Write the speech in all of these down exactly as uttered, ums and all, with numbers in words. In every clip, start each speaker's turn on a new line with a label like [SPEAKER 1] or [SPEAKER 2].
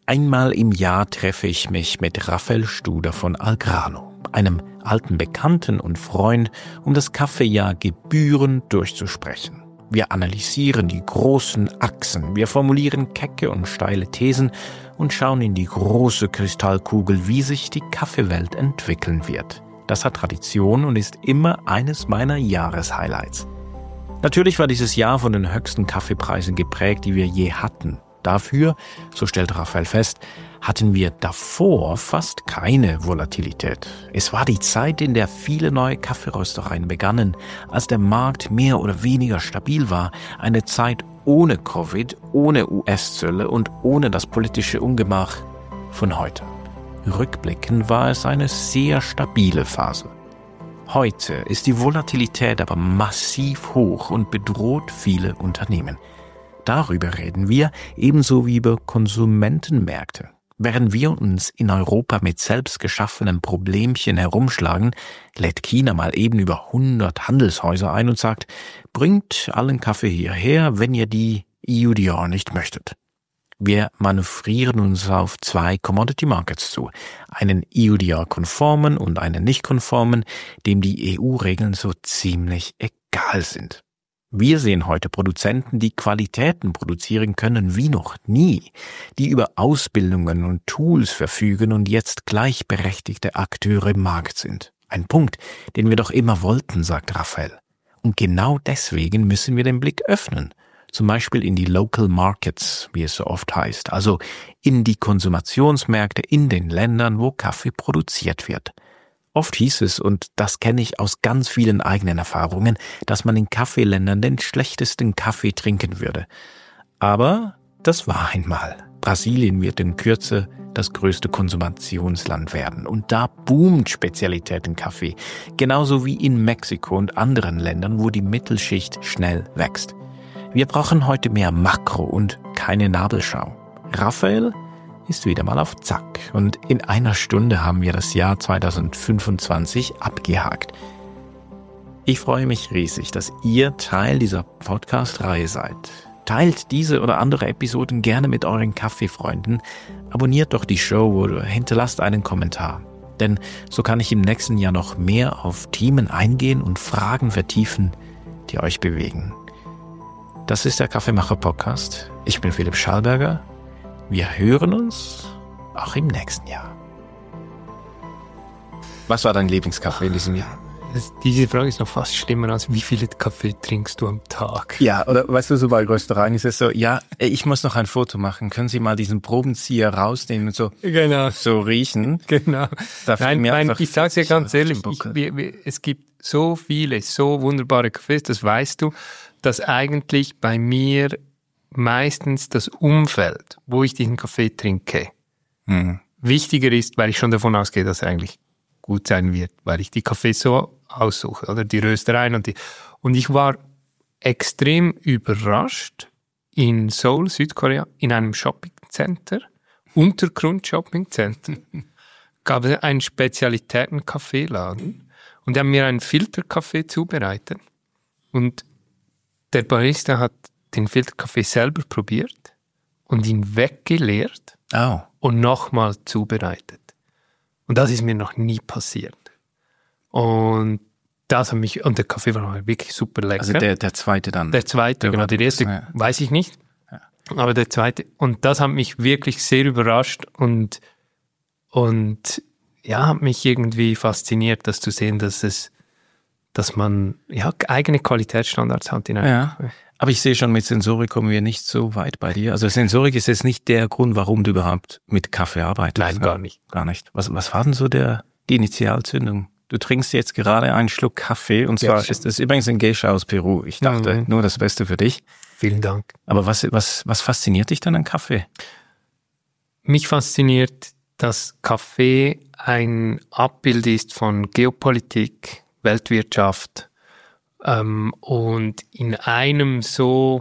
[SPEAKER 1] Einmal im Jahr treffe ich mich mit Rafael Studer von Algrano, einem alten Bekannten und Freund, um das Kaffeejahr gebührend durchzusprechen. Wir analysieren die großen Achsen, wir formulieren kecke und steile Thesen und schauen in die große Kristallkugel, wie sich die Kaffeewelt entwickeln wird. Das hat Tradition und ist immer eines meiner Jahreshighlights. Natürlich war dieses Jahr von den höchsten Kaffeepreisen geprägt, die wir je hatten. Dafür, so stellt Rafael fest, hatten wir davor fast keine Volatilität. Es war die Zeit, in der viele neue Kaffeeröstereien begannen, als der Markt mehr oder weniger stabil war, eine Zeit ohne Covid, ohne U S-Zölle und ohne das politische Ungemach von heute. Rückblickend war es eine sehr stabile Phase. Heute ist die Volatilität aber massiv hoch und bedroht viele Unternehmen. Darüber reden wir, ebenso wie über Konsumentenmärkte. Während wir uns in Europa mit selbst geschaffenen Problemchen herumschlagen, lädt China mal eben über hundert Handelshäuser ein und sagt, bringt allen Kaffee hierher, wenn ihr die E U D R nicht möchtet. Wir manövrieren uns auf zwei Commodity Markets zu, einen E U D R-konformen und einen nicht-konformen, dem die E U-Regeln so ziemlich egal sind. Wir sehen heute Produzenten, die Qualitäten produzieren können wie noch nie, die über Ausbildungen und Tools verfügen und jetzt gleichberechtigte Akteure im Markt sind. Ein Punkt, den wir doch immer wollten, sagt Rafael. Und genau deswegen müssen wir den Blick öffnen. Zum Beispiel in die Local Markets, wie es so oft heißt, also in die Konsumationsmärkte in den Ländern, wo Kaffee produziert wird. Oft hieß es, und das kenne ich aus ganz vielen eigenen Erfahrungen, dass man in Kaffeeländern den schlechtesten Kaffee trinken würde. Aber das war einmal. Brasilien wird in Kürze das größte Konsumationsland werden. Und da boomt Spezialitätenkaffee, genauso wie in Mexiko und anderen Ländern, wo die Mittelschicht schnell wächst. Wir brauchen heute mehr Makro und keine Nabelschau. Rafael ist wieder mal auf Zack und in einer Stunde haben wir das Jahr zweitausendfünfundzwanzig abgehakt. Ich freue mich riesig, dass ihr Teil dieser Podcast-Reihe seid. Teilt diese oder andere Episoden gerne mit euren Kaffeefreunden, abonniert doch die Show oder hinterlasst einen Kommentar. Denn so kann ich im nächsten Jahr noch mehr auf Themen eingehen und Fragen vertiefen, die euch bewegen. Das ist der Kaffeemacher-Podcast. Ich bin Philipp Schallberger. Wir hören uns auch im nächsten Jahr. Was war dein Lieblingskaffee in diesem Jahr?
[SPEAKER 2] Das, diese Frage ist noch fast schlimmer als wie viele Kaffee trinkst du am Tag?
[SPEAKER 1] Ja, oder weißt du, so bei Röstereien ist es so, ja, ich muss noch ein Foto machen. Können Sie mal diesen Probenzieher rausnehmen und so,
[SPEAKER 2] genau.
[SPEAKER 1] so riechen?
[SPEAKER 2] Genau. Nein, nein, ich sage es dir ganz ehrlich, ich, wir, wir, es gibt so viele, so wunderbare Kaffees, das weißt du, dass eigentlich bei mir meistens das Umfeld, wo ich diesen Kaffee trinke, mhm. wichtiger ist, weil ich schon davon ausgehe, dass er eigentlich gut sein wird, weil ich die Kaffees so aussuche, oder die Röstereien und die. Und ich war extrem überrascht in Seoul, Südkorea, in einem Shoppingcenter, Untergrund-Shoppingcenter, gab es einen Spezialitäten-Kaffeeladen und die haben mir einen Filterkaffee zubereitet und der Barista hat den Filterkaffee selber probiert und ihn weggeleert
[SPEAKER 1] oh.
[SPEAKER 2] und nochmal zubereitet. Und das ist mir noch nie passiert. Und das hat mich, und der Kaffee war wirklich super lecker.
[SPEAKER 1] Also der, der zweite dann?
[SPEAKER 2] Der zweite, der genau. Der erste ja. weiß ich nicht. Ja. Aber der zweite, und das hat mich wirklich sehr überrascht und, und ja, hat mich irgendwie fasziniert, das zu sehen, dass es dass man ja eigene Qualitätsstandards hat in einem
[SPEAKER 1] ja. Kaffee. Aber ich sehe schon, mit Sensorik kommen wir nicht so weit bei dir. Also Sensorik ist jetzt nicht der Grund, warum du überhaupt mit Kaffee arbeitest.
[SPEAKER 2] Nein, gar nicht.
[SPEAKER 1] Gar nicht. Was, was war denn so der, die Initialzündung? Du trinkst jetzt gerade einen Schluck Kaffee und zwar ja, ist das übrigens ein Geisha aus Peru. Ich dachte, mhm. nur das Beste für dich.
[SPEAKER 2] Vielen Dank.
[SPEAKER 1] Aber was, was, was fasziniert dich dann an Kaffee?
[SPEAKER 2] Mich fasziniert, dass Kaffee ein Abbild ist von Geopolitik, Weltwirtschaft ähm, und in einem so,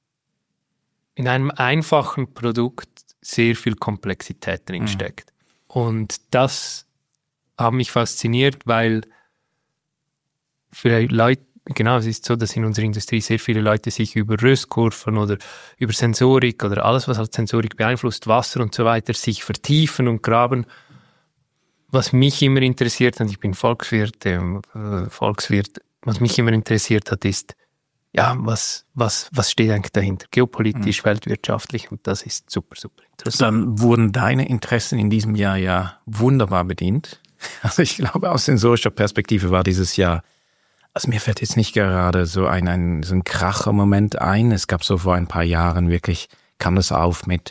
[SPEAKER 2] in einem einfachen Produkt sehr viel Komplexität drinsteckt. Mhm. Und das hat mich fasziniert, weil für Leute, genau, es ist so, dass in unserer Industrie sehr viele Leute sich über Röstkurven oder über Sensorik oder alles, was halt Sensorik beeinflusst, Wasser und so weiter, sich vertiefen und graben. Was mich immer interessiert, und ich bin Volkswirt, äh, Volkswirt, was mich immer interessiert hat, ist, ja, was, was, was steht eigentlich dahinter? Geopolitisch, mhm. weltwirtschaftlich, und das ist super, super interessant.
[SPEAKER 1] Dann wurden deine Interessen in diesem Jahr ja wunderbar bedient. Also ich glaube, aus sensorischer Perspektive war dieses Jahr, also mir fällt jetzt nicht gerade so ein, ein, so ein Kracher-Moment ein. Es gab so vor ein paar Jahren wirklich, kam das auf mit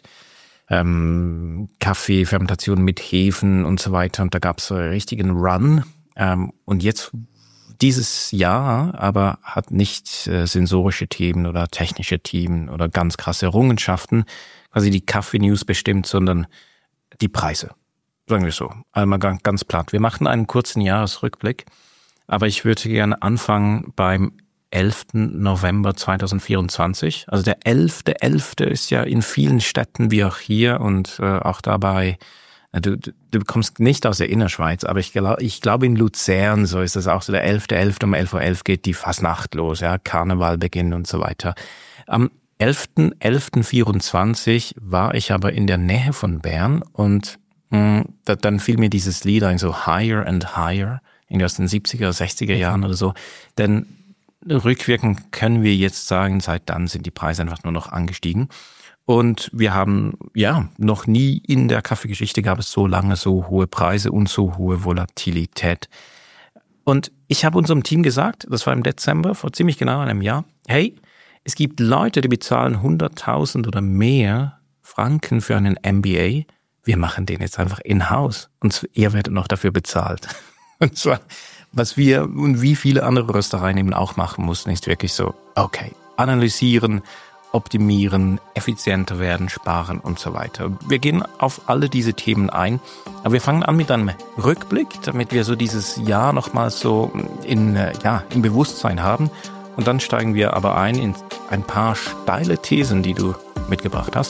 [SPEAKER 1] ähm, Kaffee, Fermentation mit Hefen und so weiter. Und da gab es so einen richtigen Run. Ähm, und jetzt dieses Jahr aber hat nicht äh, sensorische Themen oder technische Themen oder ganz krasse Errungenschaften quasi die Kaffee-News bestimmt, sondern die Preise. Sagen wir so, einmal ganz, ganz platt. Wir machen einen kurzen Jahresrückblick, aber ich würde gerne anfangen beim elften November zweitausendvierundzwanzig. Also der elfte elfte ist ja in vielen Städten wie auch hier und äh, auch dabei, du, du, du kommst nicht aus der Innerschweiz, aber ich, glaub, ich glaube in Luzern, so ist das auch so, der elfte elfte um elf Uhr elf geht die Fasnacht los, ja, Karneval beginnt und so weiter. Am elften elften vierundzwanzig war ich aber in der Nähe von Bern und mh, da, dann fiel mir dieses Lied ein, so Higher and Higher, in den siebziger, sechziger Jahren oder so, denn rückwirkend können wir jetzt sagen, seit dann sind die Preise einfach nur noch angestiegen. Und wir haben, ja, noch nie in der Kaffeegeschichte gab es so lange so hohe Preise und so hohe Volatilität. Und ich habe unserem Team gesagt, das war im Dezember, vor ziemlich genau einem Jahr, hey, es gibt Leute, die bezahlen hunderttausend oder mehr Franken für einen M B A. Wir machen den jetzt einfach in-house und ihr werdet noch dafür bezahlt. Und zwar, was wir und wie viele andere Röstereien eben auch machen mussten, ist wirklich so, okay, analysieren, optimieren, effizienter werden, sparen und so weiter. Wir gehen auf alle diese Themen ein, aber wir fangen an mit einem Rückblick, damit wir so dieses Jahr nochmal so in, ja, im Bewusstsein haben. Und dann steigen wir aber ein in ein paar steile Thesen, die du mitgebracht hast.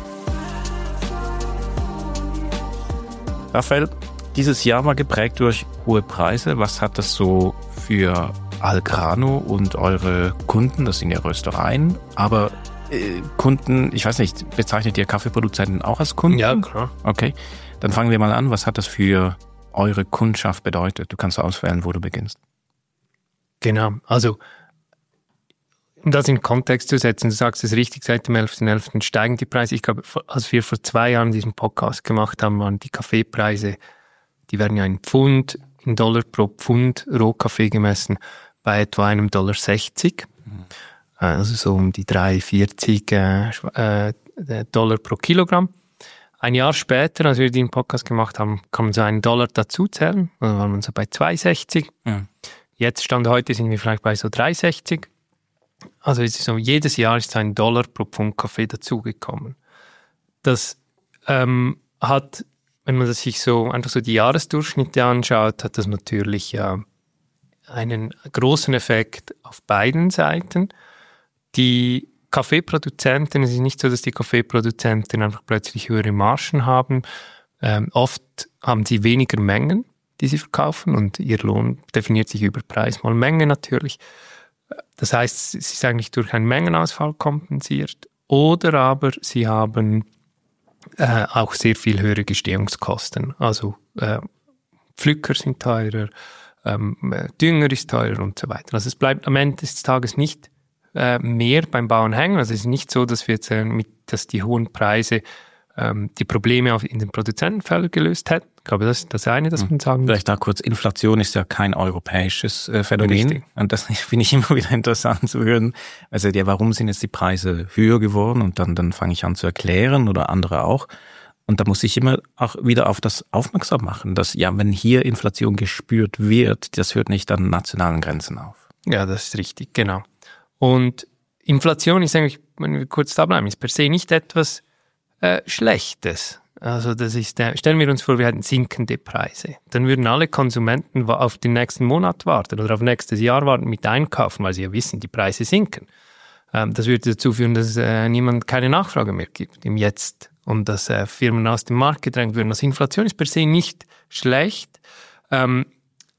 [SPEAKER 1] Raphael, dieses Jahr war geprägt durch hohe Preise. Was hat das so für Algrano und eure Kunden, das sind ja Röstereien, aber äh, Kunden, ich weiß nicht, bezeichnet ihr Kaffeeproduzenten auch als Kunden?
[SPEAKER 2] Ja, klar.
[SPEAKER 1] Okay, dann fangen wir mal an. Was hat das für eure Kundschaft bedeutet? Du kannst auswählen, wo du beginnst.
[SPEAKER 2] Genau, also um das in Kontext zu setzen, du sagst es richtig, seit dem elften elften steigen die Preise. Ich glaube, als wir vor zwei Jahren diesen Podcast gemacht haben, waren die Kaffeepreise, die werden ja in Pfund, in Dollar pro Pfund Rohkaffee gemessen, bei etwa einem Dollar sechzig. Mhm. Also so um die drei vierzig äh, äh, Dollar pro Kilogramm. Ein Jahr später, als wir den Podcast gemacht haben, kann man so einen Dollar dazu zählen. Dann waren wir so bei zwei sechzig. Mhm. Jetzt, Stand heute, sind wir vielleicht bei so drei sechzig. Also es ist so, jedes Jahr ist ein Dollar pro Pfund Kaffee dazugekommen. Das ähm, hat, wenn man das sich so einfach so die Jahresdurchschnitte anschaut, hat das natürlich äh, einen großen Effekt auf beiden Seiten. Die Kaffeeproduzenten, es ist nicht so, dass die Kaffeeproduzenten einfach plötzlich höhere Margen haben. Ähm, oft haben sie weniger Mengen, die sie verkaufen, und ihr Lohn definiert sich über Preis mal Menge natürlich. Das heißt, es ist eigentlich durch einen Mengenausfall kompensiert, oder aber sie haben äh, auch sehr viel höhere Gestehungskosten. Also äh, Pflücker sind teurer, ähm, Dünger ist teurer und so weiter. Also es bleibt am Ende des Tages nicht äh, mehr beim Bauern hängen. Also es ist nicht so, dass wir jetzt äh, mit, dass die hohen Preise ähm, die Probleme auf, in den Produzentenfeldern gelöst hätten. Ich glaube, das ist das eine, das man sagen muss.
[SPEAKER 1] Vielleicht da kurz, Inflation ist ja kein europäisches äh, Phänomen.
[SPEAKER 2] Richtig.
[SPEAKER 1] Und das finde ich immer wieder interessant zu hören. Also ja, warum sind jetzt die Preise höher geworden? Und dann, dann fange ich an zu erklären, oder andere auch. Und da muss ich immer auch wieder auf das aufmerksam machen, dass ja, wenn hier Inflation gespürt wird, das hört nicht an nationalen Grenzen auf.
[SPEAKER 2] Ja, das ist richtig, genau. Und Inflation ist eigentlich, wenn wir kurz da bleiben, ist per se nicht etwas äh, Schlechtes. Also das ist, äh, stellen wir uns vor, wir hätten sinkende Preise. Dann würden alle Konsumenten auf den nächsten Monat warten oder auf nächstes Jahr warten mit einkaufen, weil sie ja wissen, die Preise sinken. Ähm, das würde dazu führen, dass äh, niemand keine Nachfrage mehr gibt im Jetzt und dass äh, Firmen aus dem Markt gedrängt würden. Also Inflation ist per se nicht schlecht. Ähm,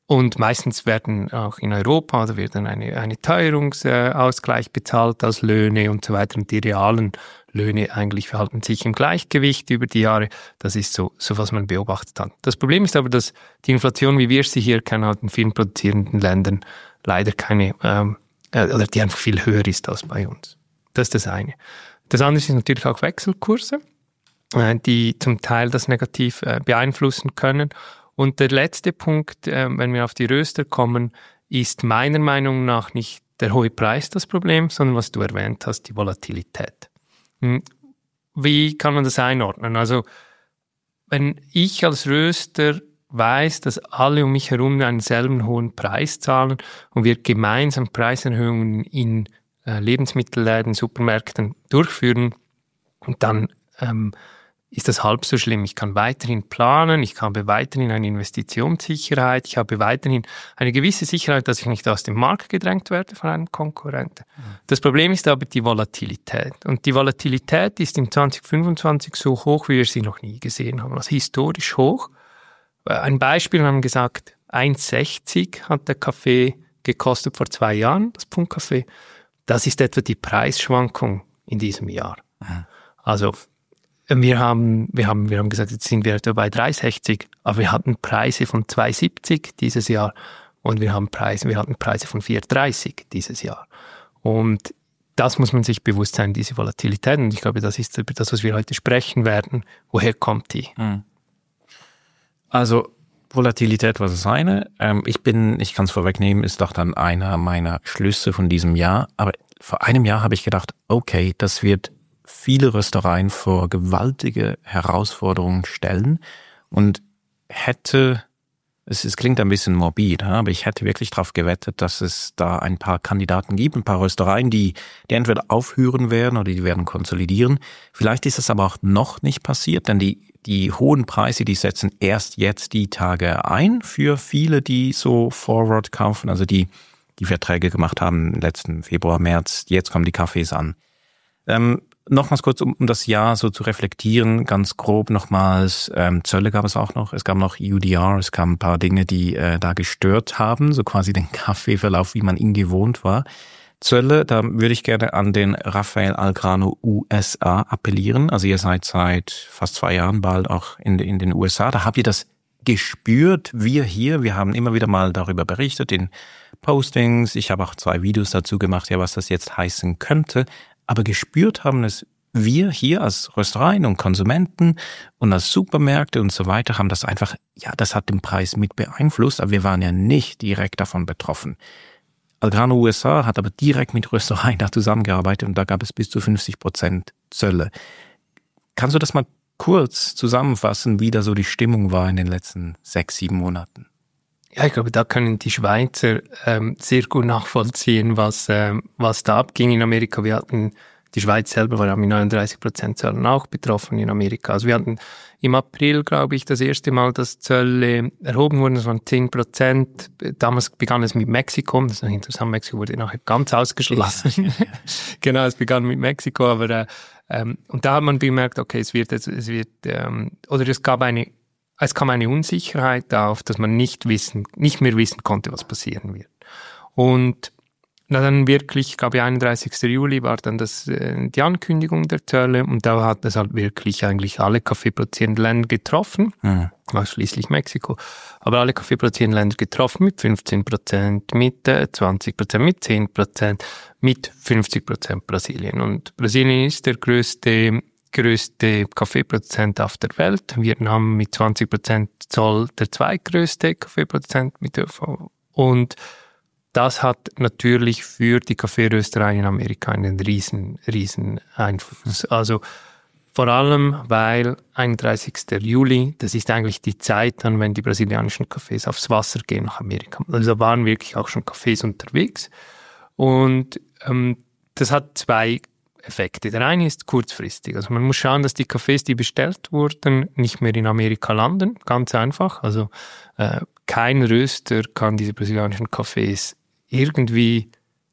[SPEAKER 2] Und meistens werden auch in Europa oder wird dann eine, eine Teuerungsausgleich bezahlt als Löhne und so weiter. Und die realen Löhne eigentlich verhalten sich im Gleichgewicht über die Jahre. Das ist so, so was man beobachtet hat. Das Problem ist aber, dass die Inflation, wie wir sie hier kennen, halt in vielen produzierenden Ländern leider keine, ähm, oder die einfach viel höher ist als bei uns. Das ist das eine. Das andere sind natürlich auch Wechselkurse, äh, die zum Teil das negativ äh, beeinflussen können. Und der letzte Punkt, äh, wenn wir auf die Röster kommen, ist meiner Meinung nach nicht der hohe Preis das Problem, sondern was du erwähnt hast, die Volatilität. Hm. Wie kann man das einordnen? Also, wenn ich als Röster weiß, dass alle um mich herum einen selben hohen Preis zahlen und wir gemeinsam Preiserhöhungen in äh, Lebensmittelläden, Supermärkten durchführen, dann ähm, ist das halb so schlimm. Ich kann weiterhin planen, ich habe weiterhin eine Investitionssicherheit, ich habe weiterhin eine gewisse Sicherheit, dass ich nicht aus dem Markt gedrängt werde von einem Konkurrenten. Mhm. Das Problem ist aber die Volatilität. Und die Volatilität ist im zwanzig fünfundzwanzig so hoch, wie wir sie noch nie gesehen haben. Also historisch hoch. Ein Beispiel, wir haben gesagt, eins sechzig hat der Kaffee gekostet vor zwei Jahren, das Pfund Kaffee. Das ist etwa die Preisschwankung in diesem Jahr. Mhm. Also Wir haben, wir haben, wir haben gesagt, jetzt sind wir etwa bei drei sechzig, aber wir hatten Preise von zwei siebzig dieses Jahr und wir haben Preise, wir hatten Preise von vier dreißig dieses Jahr. Und das muss man sich bewusst sein, diese Volatilität. Und ich glaube, das ist das, was wir heute sprechen werden. Woher kommt die?
[SPEAKER 1] Also Volatilität war das eine. Ähm, ich bin, ich kann es vorwegnehmen, ist doch dann einer meiner Schlüsse von diesem Jahr. Aber vor einem Jahr habe ich gedacht, okay, das wird viele Röstereien vor gewaltige Herausforderungen stellen und hätte, es, es klingt ein bisschen morbid, aber ich hätte wirklich darauf gewettet, dass es da ein paar Kandidaten gibt, ein paar Röstereien, die, die entweder aufhören werden oder die werden konsolidieren. Vielleicht ist das aber auch noch nicht passiert, denn die, die hohen Preise, die setzen erst jetzt die Tage ein für viele, die so Forward kaufen, also die, die Verträge gemacht haben letzten Februar, März, jetzt kommen die Kaffees an. Ähm, Nochmals kurz, um, um das Jahr so zu reflektieren, ganz grob nochmals, ähm, Zölle gab es auch noch, es gab noch U D R, es kamen ein paar Dinge, die äh, da gestört haben, so quasi den Kaffeeverlauf, wie man ihn gewohnt war. Zölle, da würde ich gerne an den Rafael Algrano U S A appellieren, also ihr seid seit fast zwei Jahren bald auch in, in den U S A, da habt ihr das gespürt, wir hier, wir haben immer wieder mal darüber berichtet in Postings, ich habe auch zwei Videos dazu gemacht, ja, was das jetzt heißen könnte. Aber gespürt haben es wir hier als Röstereien und Konsumenten und als Supermärkte und so weiter, haben das einfach, ja, das hat den Preis mit beeinflusst, aber wir waren ja nicht direkt davon betroffen. Algrano U S A hat aber direkt mit Röstereien da zusammengearbeitet und da gab es bis zu fünfzig Prozent Zölle. Kannst du das mal kurz zusammenfassen, wie da so die Stimmung war in den letzten sechs, sieben Monaten?
[SPEAKER 2] Ja, ich glaube, da können die Schweizer ähm, sehr gut nachvollziehen, was, ähm, was da abging in Amerika. Wir hatten, die Schweiz selber war ja mit neununddreißig Prozent Zöllen auch betroffen in Amerika. Also wir hatten im April, glaube ich, das erste Mal, dass Zölle erhoben wurden, das waren zehn Prozent. Damals begann es mit Mexiko, das ist noch interessant, Mexiko wurde nachher ganz ausgeschlossen. Ja, ja. Genau, es begann mit Mexiko, aber äh, ähm, und da hat man bemerkt, okay, es wird, es wird, ähm, oder es gab eine Es kam eine Unsicherheit auf, dass man nicht wissen, nicht mehr wissen konnte, was passieren wird. Und na dann wirklich, ich glaube, einunddreißigsten Juli war dann das, äh, die Ankündigung der Zölle und da hat es halt wirklich eigentlich alle kaffeeproduzierenden Länder getroffen, mhm. ausschließlich Mexiko, aber alle kaffeeproduzierenden Länder getroffen mit fünfzehn Prozent, mit äh, zwanzig Prozent, mit zehn Prozent, mit fünfzig Prozent Brasilien. Und Brasilien ist der größte größte Kaffeeproduzent auf der Welt. Vietnam mit zwanzig Prozent Zoll der zweitgrößte Kaffeeproduzent mit Ö V. Und das hat natürlich für die Kaffeerösterei in Amerika einen riesen, riesen Einfluss. Also vor allem, weil einunddreißigsten Juli, das ist eigentlich die Zeit dann, wenn die brasilianischen Kaffees aufs Wasser gehen nach Amerika. Also da waren wirklich auch schon Kaffees unterwegs. Und ähm, das hat zwei Effekte. Der eine ist kurzfristig. Also man muss schauen, dass die Kaffees, die bestellt wurden, nicht mehr in Amerika landen. Ganz einfach. Also äh, kein Röster kann diese brasilianischen Kaffees irgendwie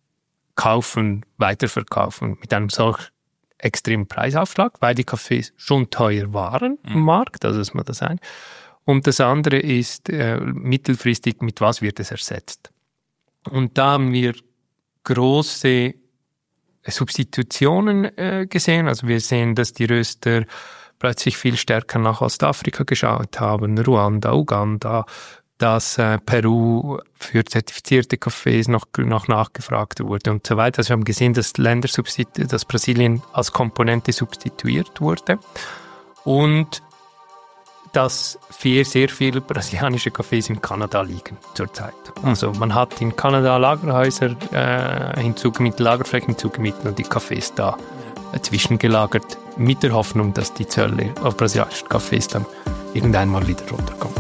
[SPEAKER 2] kaufen, weiterverkaufen mit einem solch extremen Preisaufschlag, weil die Kaffees schon teuer waren mhm. im Markt. Also das muss das sein. Und das andere ist äh, mittelfristig, mit was wird es ersetzt. Und da haben wir große Substitutionen äh, gesehen. Also wir sehen, dass die Röster plötzlich viel stärker nach Ostafrika geschaut haben, Ruanda, Uganda, dass äh, Peru für zertifizierte Kaffees noch, noch nachgefragt wurde und so weiter. Also wir haben gesehen, dass Länder substitu- dass Brasilien als Komponente substituiert wurde und dass viel, sehr viele brasilianische Kaffees in Kanada liegen zurzeit. Also man hat in Kanada Lagerhäuser äh, hinzugemietet, Lagerflächen hinzugemietet und die Kaffees da äh, zwischengelagert, mit der Hoffnung, dass die Zölle auf brasilianischen Kaffees dann irgendwann mal wieder runterkommen.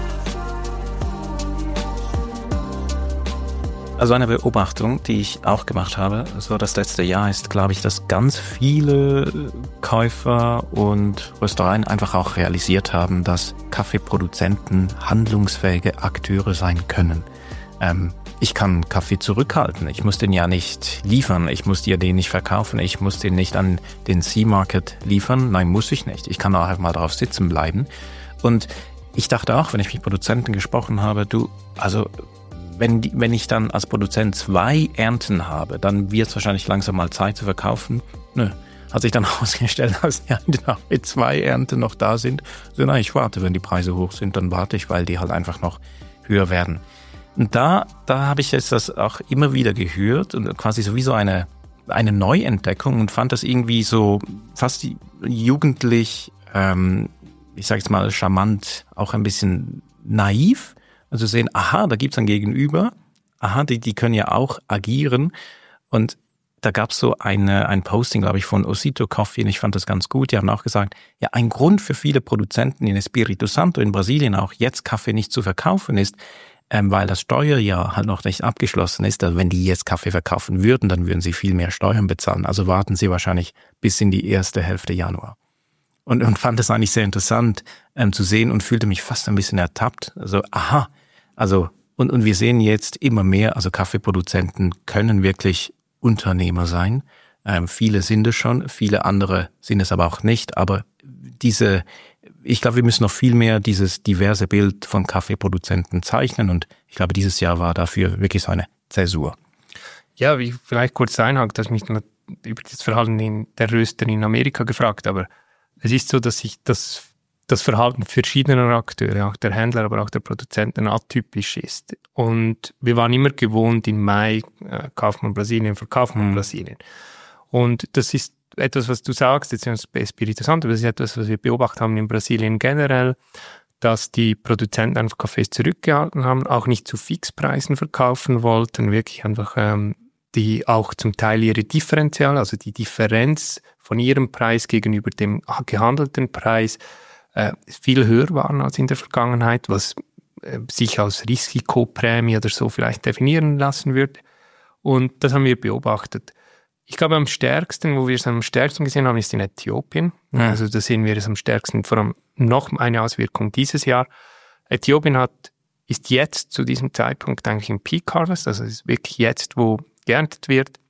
[SPEAKER 1] Also eine Beobachtung, die ich auch gemacht habe, so das letzte Jahr ist, glaube ich, dass ganz viele Käufer und Röstereien einfach auch realisiert haben, dass Kaffeeproduzenten handlungsfähige Akteure sein können. Ähm, ich kann Kaffee zurückhalten, ich muss den ja nicht liefern, ich muss dir den nicht verkaufen, ich muss den nicht an den Sea-Market liefern, nein, muss ich nicht. Ich kann auch einfach mal drauf sitzen bleiben. Und ich dachte auch, wenn ich mit Produzenten gesprochen habe, du, also Wenn, die, wenn ich dann als Produzent zwei Ernten habe, dann wird es wahrscheinlich langsam mal Zeit zu verkaufen. Nö, hat sich dann herausgestellt, dass die Ernten mit zwei Ernten noch da sind. So, na, ich warte, wenn die Preise hoch sind, dann warte ich, weil die halt einfach noch höher werden. Und da, da habe ich jetzt das auch immer wieder gehört und quasi sowieso eine, eine Neuentdeckung und fand das irgendwie so fast jugendlich, ähm, ich sage jetzt mal charmant, auch ein bisschen naiv. Also sehen, aha, da gibt's ein Gegenüber, aha, die, die können ja auch agieren. Und da gab's so eine, ein Posting, glaube ich, von Osito Coffee und ich fand das ganz gut. Die haben auch gesagt, ja, ein Grund für viele Produzenten in Espírito Santo in Brasilien auch jetzt Kaffee nicht zu verkaufen ist, ähm, weil das Steuerjahr halt noch nicht abgeschlossen ist. Also wenn die jetzt Kaffee verkaufen würden, dann würden sie viel mehr Steuern bezahlen. Also warten sie wahrscheinlich bis in die erste Hälfte Januar. Und, und fand es eigentlich sehr interessant ähm, zu sehen und fühlte mich fast ein bisschen ertappt. Also, aha, also und, und wir sehen jetzt immer mehr, also Kaffeeproduzenten können wirklich Unternehmer sein. Ähm, viele sind es schon, viele andere sind es aber auch nicht. Aber diese, ich glaube, wir müssen noch viel mehr dieses diverse Bild von Kaffeeproduzenten zeichnen. Und ich glaube, dieses Jahr war dafür wirklich so eine Zäsur.
[SPEAKER 2] Ja, wie vielleicht kurz einhaken, dass mich über das Verhalten in der Röster in Amerika gefragt, aber es ist so, dass sich das, das Verhalten verschiedener Akteure, auch der Händler, aber auch der Produzenten atypisch ist. Und wir waren immer gewohnt, im Mai äh, kauft man Brasilien, verkauft man Brasilien. Und das ist etwas, was du sagst, jetzt ist es Espírito Santo, das ist etwas, was wir beobachtet haben in Brasilien generell, dass die Produzenten einfach Kaffees zurückgehalten haben, auch nicht zu Fixpreisen verkaufen wollten, wirklich einfach ähm, die auch zum Teil ihre Differential, also die Differenz von ihrem Preis gegenüber dem gehandelten Preis äh, viel höher waren als in der Vergangenheit, was äh, sich als Risikoprämie oder so vielleicht definieren lassen würde. Und das haben wir beobachtet. Ich glaube, am stärksten, wo wir es am stärksten gesehen haben, ist in Äthiopien. Ja. Also da sehen wir es am stärksten, vor allem noch eine Auswirkung dieses Jahr. Äthiopien hat, ist jetzt zu diesem Zeitpunkt eigentlich im Peak Harvest, also es ist wirklich jetzt, wo geerntet wird.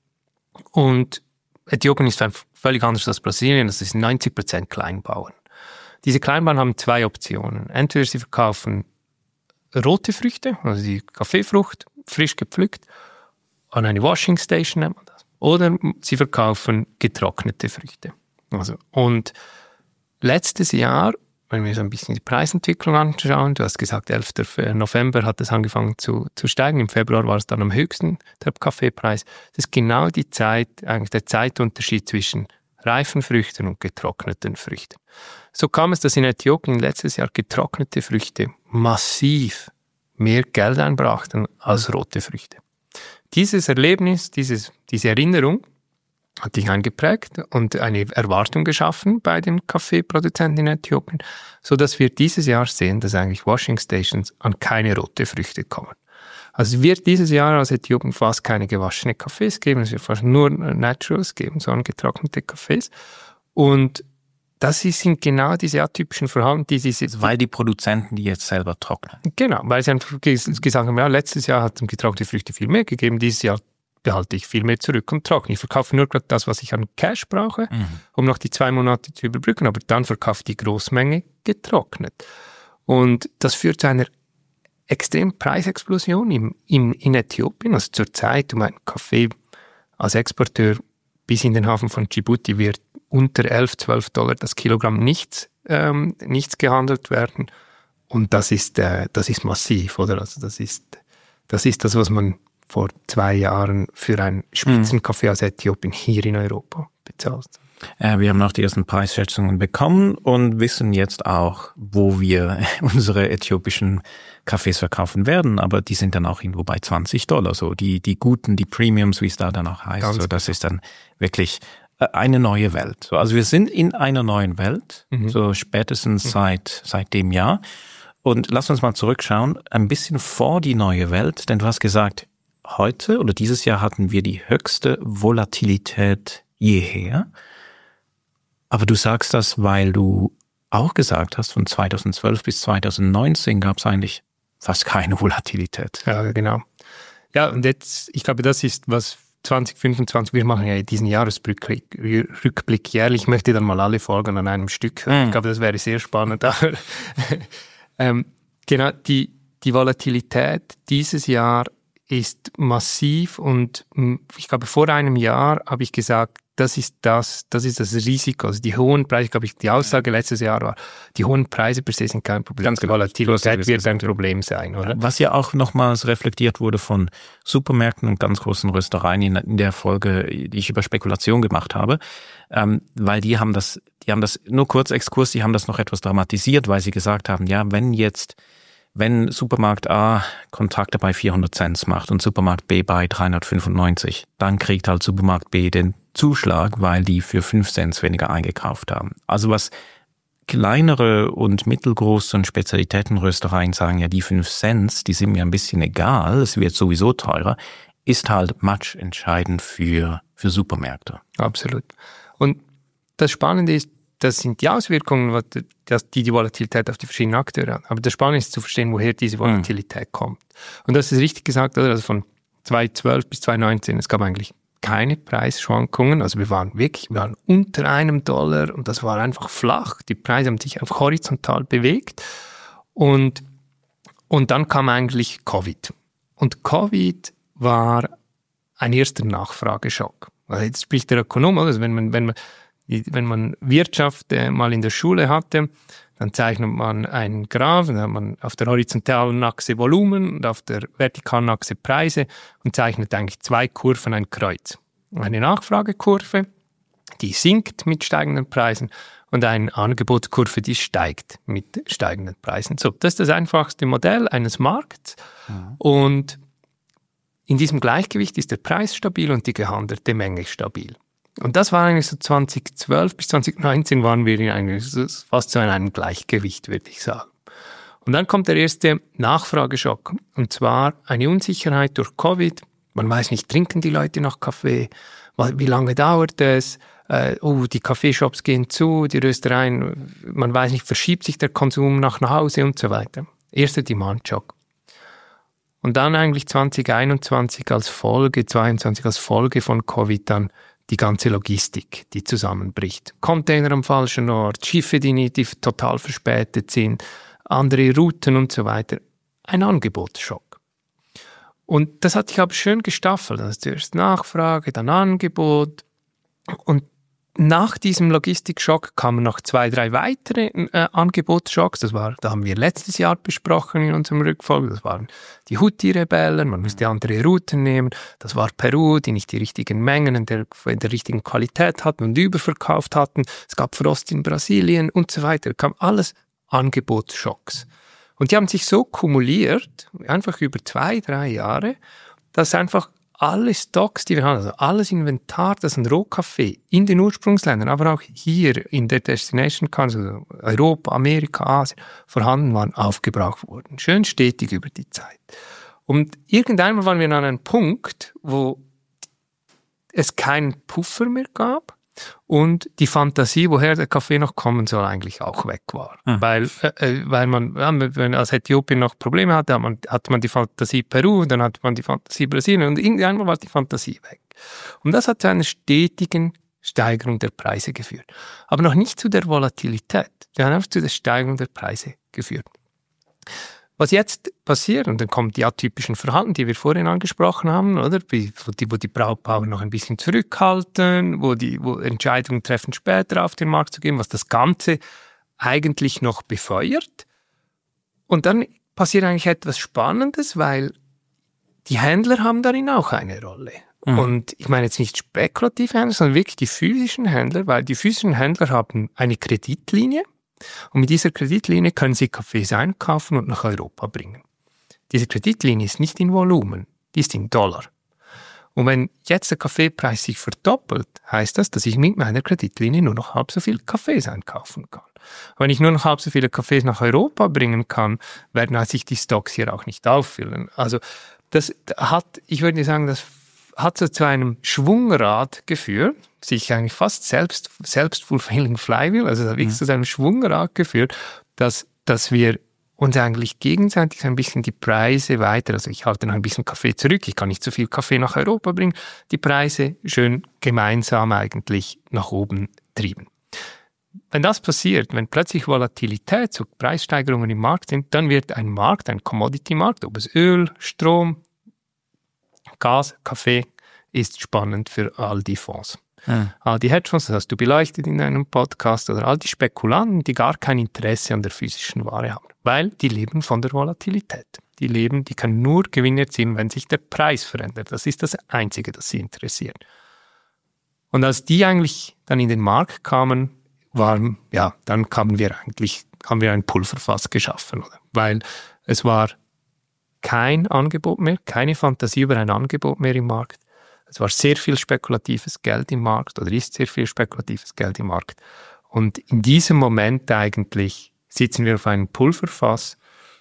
[SPEAKER 2] Und Äthiopien ist einfach völlig anders als Brasilien, das ist neunzig Prozent Kleinbauern. Diese Kleinbauern haben zwei Optionen. Entweder sie verkaufen rote Früchte, also die Kaffeefrucht, frisch gepflückt, an eine Washing Station nennt man das. Oder sie verkaufen getrocknete Früchte. Also, und letztes Jahr, wenn wir so ein bisschen die Preisentwicklung anschauen, du hast gesagt, elften November hat es angefangen zu, zu steigen, im Februar war es dann am höchsten, der Kaffeepreis. Das ist genau die Zeit, eigentlich der Zeitunterschied zwischen reifen Früchten und getrockneten Früchten. So kam es, dass in Äthiopien letztes Jahr getrocknete Früchte massiv mehr Geld einbrachten als rote Früchte. Dieses Erlebnis, dieses, diese Erinnerung hat dich eingeprägt und eine Erwartung geschaffen bei den Kaffeeproduzenten in Äthiopien, so dass wir dieses Jahr sehen, dass eigentlich Washing Stations an keine rote Früchte kommen. Also es wird dieses Jahr aus Äthiopien fast keine gewaschene Kaffees geben, es wird fast nur Naturals geben, sondern getrocknete Kaffees. Und das sind genau diese atypischen Verhalten, die diese...
[SPEAKER 1] Also weil die Produzenten die jetzt selber trocknen.
[SPEAKER 2] Genau, weil sie einfach gesagt haben, ja, letztes Jahr hat es getrocknete Früchte viel mehr gegeben, dieses Jahr behalte ich viel mehr zurück und trockne. Ich verkaufe nur gerade das, was ich an Cash brauche, mhm. um noch die zwei Monate zu überbrücken, aber dann verkaufe ich die Großmenge getrocknet. Und das führt zu einer extremen Preisexplosion im, im, in Äthiopien. Also zurzeit um einen Kaffee als Exporteur bis in den Hafen von Djibouti wird unter elf, zwölf Dollar das Kilogramm nichts, ähm, nichts gehandelt werden. Und das ist, äh, das ist massiv, oder? Also das ist, das ist das, was man vor zwei Jahren für einen Spitzenkaffee aus Äthiopien hier in Europa bezahlt.
[SPEAKER 1] Äh, wir haben auch die ersten Preisschätzungen bekommen und wissen jetzt auch, wo wir unsere äthiopischen Kaffees verkaufen werden, aber die sind dann auch irgendwo bei zwanzig Dollar, so die, die guten, die Premiums, wie es da dann auch heißt. So, das ist dann wirklich eine neue Welt. So, also wir sind in einer neuen Welt, mhm. so spätestens mhm. seit, seit dem Jahr. Und lass uns mal zurückschauen, ein bisschen vor die neue Welt, denn du hast gesagt, heute oder dieses Jahr hatten wir die höchste Volatilität jeher. Aber du sagst das, weil du auch gesagt hast, von zweitausendzwölf bis zweitausendneunzehn gab es eigentlich fast keine Volatilität.
[SPEAKER 2] Ja, genau. Ja, und jetzt, ich glaube, das ist, was zwanzig fünfundzwanzig, wir machen ja diesen Jahresrückblick Rückblick jährlich. Ich möchte dann mal alle Folgen an einem Stück hören. Mm. Ich glaube, das wäre sehr spannend. ähm, genau, die, die Volatilität dieses Jahr ist massiv und ich glaube, vor einem Jahr habe ich gesagt, das ist das, das ist das Risiko. Also die hohen Preise, glaube ich, die Aussage letztes Jahr war, die hohen Preise per se sind kein Problem.
[SPEAKER 1] Ganz
[SPEAKER 2] die Volatilität wird ein Problem sein, oder?
[SPEAKER 1] Was ja auch nochmals reflektiert wurde von Supermärkten und ganz großen Röstereien in, in der Folge, die ich über Spekulation gemacht habe, ähm, weil die haben das, die haben das, nur kurz Exkurs, die haben das noch etwas dramatisiert, weil sie gesagt haben, ja, wenn jetzt Wenn Supermarkt A Kontrakte bei vierhundert Cent macht und Supermarkt B bei dreihundertfünfundneunzig, dann kriegt halt Supermarkt B den Zuschlag, weil die für fünf Cent weniger eingekauft haben. Also was kleinere und mittelgroße und Spezialitätenröstereien sagen, ja, die fünf Cent, die sind mir ein bisschen egal, es wird sowieso teurer, ist halt matchentscheidend für, für Supermärkte.
[SPEAKER 2] Absolut. Und das Spannende ist, das sind die Auswirkungen, die die Volatilität auf die verschiedenen Akteure hat. Aber das Spannende ist zu verstehen, woher diese Volatilität mhm. kommt. Und das ist richtig gesagt, oder? Also von zweitausendzwölf bis zweitausendneunzehn, es gab eigentlich keine Preisschwankungen. Also wir waren wirklich, wir waren unter einem Dollar und das war einfach flach. Die Preise haben sich einfach horizontal bewegt. Und, und dann kam eigentlich Covid. Und Covid war ein erster Nachfrageschock. Also jetzt spricht der Ökonom, also wenn man, wenn man Wenn man Wirtschaft äh, mal in der Schule hatte, dann zeichnet man einen Graph, dann hat man auf der horizontalen Achse Volumen und auf der vertikalen Achse Preise und zeichnet eigentlich zwei Kurven, ein Kreuz. Eine Nachfragekurve, die sinkt mit steigenden Preisen und eine Angebotskurve, die steigt mit steigenden Preisen. So, das ist das einfachste Modell eines Markts ja. Und in diesem Gleichgewicht ist der Preis stabil und die gehandelte Menge stabil. Und das war eigentlich so zweitausendzwölf bis zweitausendneunzehn waren wir in eigentlich fast so in einem Gleichgewicht, würde ich sagen. Und dann kommt der erste Nachfrageschock. Und zwar eine Unsicherheit durch Covid. Man weiß nicht, trinken die Leute noch Kaffee? Wie lange dauert es? Äh, oh, die Kaffeeshops gehen zu, die Röstereien, man weiß nicht, verschiebt sich der Konsum nach nach Hause und so weiter. Erster Demand-Schock. Und dann eigentlich zwanzig einundzwanzig als Folge, zweiundzwanzig als Folge von Covid dann die ganze Logistik, die zusammenbricht. Container am falschen Ort, Schiffe, die, die total verspätet sind, andere Routen und so weiter. Ein Angebotsschock. Und das hat sich aber schön gestaffelt. Also zuerst Nachfrage, dann Angebot. Und nach diesem Logistikschock kamen noch zwei, drei weitere äh, Angebotsschocks. Das war, da haben wir letztes Jahr besprochen in unserem Rückfolge. Das waren die Houthi-Rebellen, man musste andere Routen nehmen. Das war Peru, die nicht die richtigen Mengen in der, in der richtigen Qualität hatten und überverkauft hatten. Es gab Frost in Brasilien und so weiter. Da kam alles Angebotsschocks. Und die haben sich so kumuliert, einfach über zwei, drei Jahre, dass einfach alle Stocks, die wir haben, also alles Inventar, das ein Rohkaffee in den Ursprungsländern, aber auch hier in der Destination Country, also Europa, Amerika, Asien, vorhanden waren, aufgebraucht wurden. Schön stetig über die Zeit. Und irgendwann waren wir an einem Punkt, wo es keinen Puffer mehr gab und die Fantasie, woher der Kaffee noch kommen soll, eigentlich auch weg war. Mhm. Weil, äh, weil man, wenn als Äthiopien noch Probleme hatte, hat man, hatte man die Fantasie Peru, dann hatte man die Fantasie Brasilien und irgendwann war die Fantasie weg. Und das hat zu einer stetigen Steigerung der Preise geführt. Aber noch nicht zu der Volatilität, die hat einfach zu der Steigerung der Preise geführt. Was jetzt passiert, und dann kommen die atypischen Verhalten, die wir vorhin angesprochen haben, oder? Wo die, wo die Brautpaare noch ein bisschen zurückhalten, wo die wo Entscheidungen treffen, später auf den Markt zu gehen, was das Ganze eigentlich noch befeuert. Und dann passiert eigentlich etwas Spannendes, weil die Händler haben darin auch eine Rolle. Mhm. Und ich meine jetzt nicht spekulative Händler, sondern wirklich die physischen Händler, weil die physischen Händler haben eine Kreditlinie. Und mit dieser Kreditlinie können Sie Kaffees einkaufen und nach Europa bringen. Diese Kreditlinie ist nicht in Volumen, die ist in Dollar. Und wenn jetzt der Kaffeepreis sich verdoppelt, heißt das, dass ich mit meiner Kreditlinie nur noch halb so viel Kaffees einkaufen kann. Und wenn ich nur noch halb so viele Kaffees nach Europa bringen kann, werden sich die Stocks hier auch nicht auffüllen. Also das hat, ich würde sagen, das hat so zu einem Schwungrad geführt, sich eigentlich fast selbst, selbst fulfilling flywheel, also da wirklich mhm. zu einem Schwungrad geführt, dass, dass wir uns eigentlich gegenseitig ein bisschen die Preise weiter, also ich halte noch ein bisschen Kaffee zurück, ich kann nicht so viel Kaffee nach Europa bringen, die Preise schön gemeinsam eigentlich nach oben trieben. Wenn das passiert, wenn plötzlich Volatilität, so Preissteigerungen im Markt sind, dann wird ein Markt, ein Commodity-Markt, ob es Öl, Strom, Gas, Kaffee, ist spannend für all die Fonds. Hm. All die Hedgefonds, das hast du beleuchtet in einem Podcast, oder all die Spekulanten, die gar kein Interesse an der physischen Ware haben, weil die leben von der Volatilität. Die leben, die können nur Gewinne erzielen, wenn sich der Preis verändert. Das ist das Einzige, das sie interessiert. Und als die eigentlich dann in den Markt kamen, waren, ja, dann kamen wir eigentlich, haben wir ein Pulverfass geschaffen, oder? Weil es war kein Angebot mehr, keine Fantasie über ein Angebot mehr im Markt. Es war sehr viel spekulatives Geld im Markt oder ist sehr viel spekulatives Geld im Markt. Und in diesem Moment eigentlich sitzen wir auf einem Pulverfass,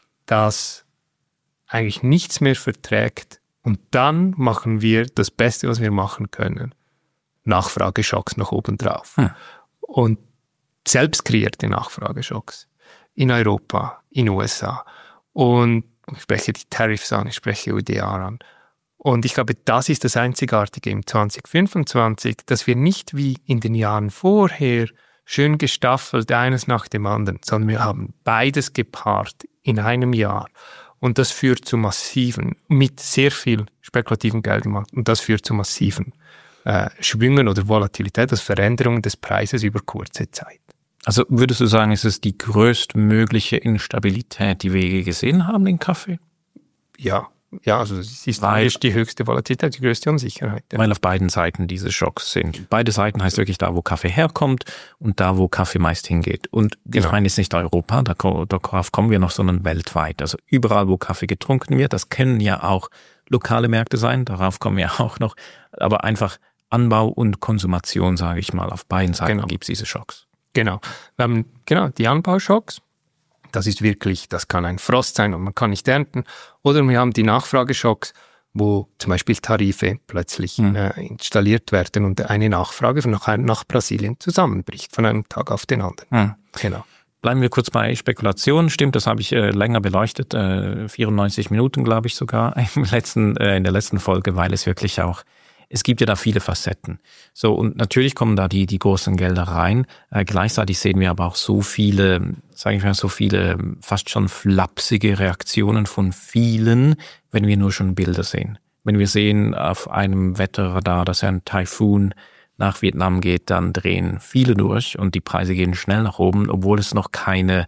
[SPEAKER 2] das eigentlich nichts mehr verträgt. Und dann machen wir das Beste, was wir machen können. Nachfrageschocks noch oben drauf. Hm. Und selbst kreierte Nachfrageschocks in Europa, in den U S A. Und ich spreche die Tariffs an, ich spreche U D R an. Und ich glaube, das ist das Einzigartige im zwanzig fünfundzwanzig, dass wir nicht wie in den Jahren vorher schön gestaffelt eines nach dem anderen, sondern wir haben beides gepaart in einem Jahr. Und das führt zu massiven, mit sehr viel spekulativen Geld im Markt, und das führt zu massiven äh, Schwüngen oder Volatilität, also Veränderungen des Preises über kurze Zeit.
[SPEAKER 1] Also würdest du sagen, ist es die größtmögliche Instabilität, die wir je gesehen haben in Kaffee?
[SPEAKER 2] Ja. Ja, also es ist weil, die höchste Volatilität, die größte Unsicherheit. Ja.
[SPEAKER 1] Weil auf beiden Seiten diese Schocks sind. Beide Seiten heißt wirklich da, wo Kaffee herkommt und da, wo Kaffee meist hingeht. Und genau. Ich meine jetzt nicht Europa, darauf kommen wir noch, sondern weltweit. Also überall, wo Kaffee getrunken wird, das können ja auch lokale Märkte sein, darauf kommen wir auch noch. Aber einfach Anbau und Konsumation, sage ich mal, auf beiden Seiten genau. Gibt es diese Schocks.
[SPEAKER 2] Genau. Wir haben genau die Anbauschocks. Das ist wirklich, das kann ein Frost sein und man kann nicht ernten. Oder wir haben die Nachfrageschocks, wo zum Beispiel Tarife plötzlich mhm. äh, installiert werden und eine Nachfrage von nach, nach Brasilien zusammenbricht, von einem Tag auf den anderen.
[SPEAKER 1] Mhm. Genau. Bleiben wir kurz bei Spekulationen. Stimmt, das habe ich äh, länger beleuchtet, äh, vierundneunzig Minuten, glaube ich sogar, im letzten, äh, in der letzten Folge, weil es wirklich auch, es gibt ja da viele Facetten. So, und natürlich kommen da die, die großen Gelder rein. Äh, gleichzeitig sehen wir aber auch so viele, sage ich mal, so viele fast schon flapsige Reaktionen von vielen, wenn wir nur schon Bilder sehen. Wenn wir sehen auf einem Wetterradar, dass ein Taifun nach Vietnam geht, dann drehen viele durch und die Preise gehen schnell nach oben, obwohl es noch keine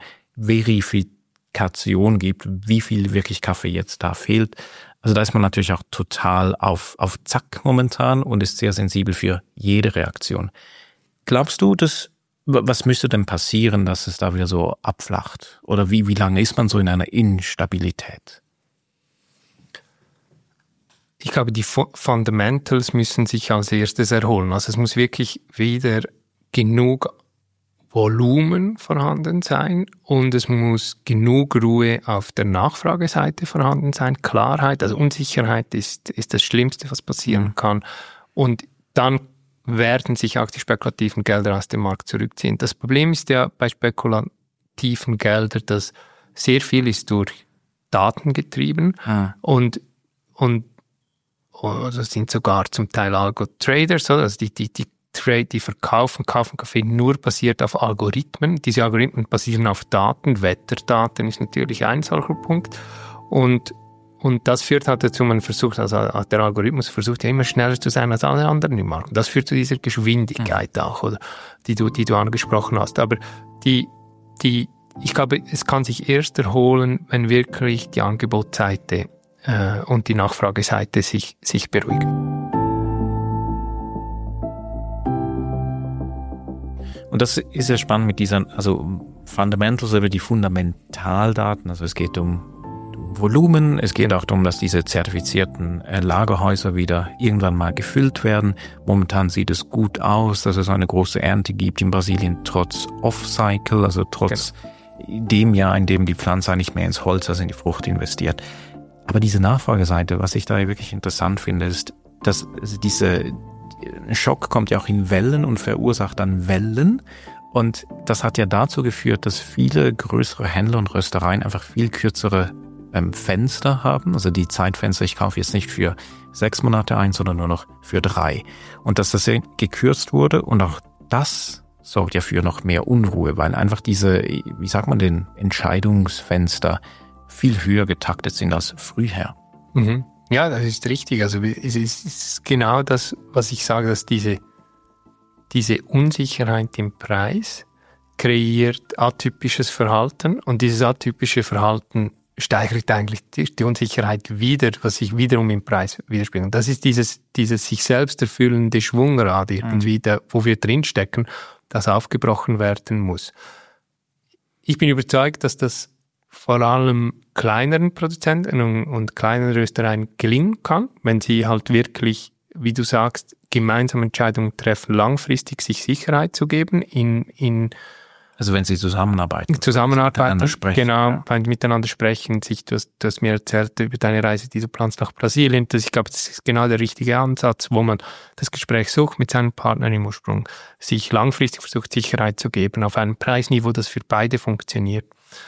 [SPEAKER 1] Verifikation gibt, wie viel wirklich Kaffee jetzt da fehlt. Also da ist man natürlich auch total auf, auf Zack momentan und ist sehr sensibel für jede Reaktion. Glaubst du, dass, was müsste denn passieren, dass es da wieder so abflacht? Oder wie, wie lange ist man so in einer Instabilität?
[SPEAKER 2] Ich glaube, die Fundamentals müssen sich als erstes erholen. Also es muss wirklich wieder genug Volumen vorhanden sein und es muss genug Ruhe auf der Nachfrageseite vorhanden sein. Klarheit, also Unsicherheit ist, ist das Schlimmste, was passieren kann. Und dann werden sich auch die spekulativen Gelder aus dem Markt zurückziehen. Das Problem ist ja bei spekulativen Geldern, dass sehr viel ist durch Daten getrieben ah. und, und oder sind sogar zum Teil Algo-Traders, also die, die, die Trade, die verkaufen, kaufen Kaffee nur basiert auf Algorithmen. Diese Algorithmen basieren auf Daten. Wetterdaten ist natürlich ein solcher Punkt. Und, und das führt halt dazu, man versucht, also der Algorithmus versucht ja immer schneller zu sein als alle anderen im Markt. Das führt zu dieser Geschwindigkeit mhm. auch, oder, die du, die du angesprochen hast. Aber die, die, ich glaube, es kann sich erst erholen, wenn wirklich die Angebotsseite äh, und die Nachfrageseite sich, sich beruhigen.
[SPEAKER 1] Und das ist ja spannend mit diesen, also Fundamentals über die Fundamentaldaten. Also es geht um, um Volumen, es geht auch darum, dass diese zertifizierten äh, Lagerhäuser wieder irgendwann mal gefüllt werden. Momentan sieht es gut aus, dass es eine große Ernte gibt in Brasilien, trotz Off-Cycle, also trotz genau. dem Jahr, in dem die Pflanze nicht mehr ins Holz, also in die Frucht investiert. Aber diese Nachfrageseite, was ich da wirklich interessant finde, ist, dass diese ein Schock kommt ja auch in Wellen und verursacht dann Wellen. Und das hat ja dazu geführt, dass viele größere Händler und Röstereien einfach viel kürzere ähm, Fenster haben. Also die Zeitfenster, ich kaufe jetzt nicht für sechs Monate ein, sondern nur noch für drei. Und dass das gekürzt wurde und auch das sorgt ja für noch mehr Unruhe, weil einfach diese, wie sagt man, den Entscheidungsfenster viel höher getaktet sind als früher.
[SPEAKER 2] Mhm. Ja, das ist richtig. Also es ist genau das, was ich sage, dass diese, diese Unsicherheit im Preis kreiert atypisches Verhalten und dieses atypische Verhalten steigert eigentlich die, die Unsicherheit wieder, was sich wiederum im Preis widerspiegelt. Das ist dieses, dieses sich selbst erfüllende Schwungrad irgendwie, mhm. da, wo wir drinstecken, das aufgebrochen werden muss. Ich bin überzeugt, dass das vor allem kleineren Produzenten und, und kleineren Röstereien gelingen kann, wenn sie halt wirklich, wie du sagst, gemeinsam Entscheidungen treffen, langfristig sich Sicherheit zu geben in, in
[SPEAKER 1] also wenn sie zusammenarbeiten.
[SPEAKER 2] Zusammenarbeiten,
[SPEAKER 1] miteinander sprechen.
[SPEAKER 2] Genau,
[SPEAKER 1] ja.
[SPEAKER 2] miteinander sprechen. Sich, du, hast, du hast mir erzählt über deine Reise, die du planst nach Brasilien. Das, ich glaube, das ist genau der richtige Ansatz, wo man das Gespräch sucht mit seinem Partner im Ursprung, sich langfristig versucht, Sicherheit zu geben auf einem Preisniveau, das für beide funktioniert.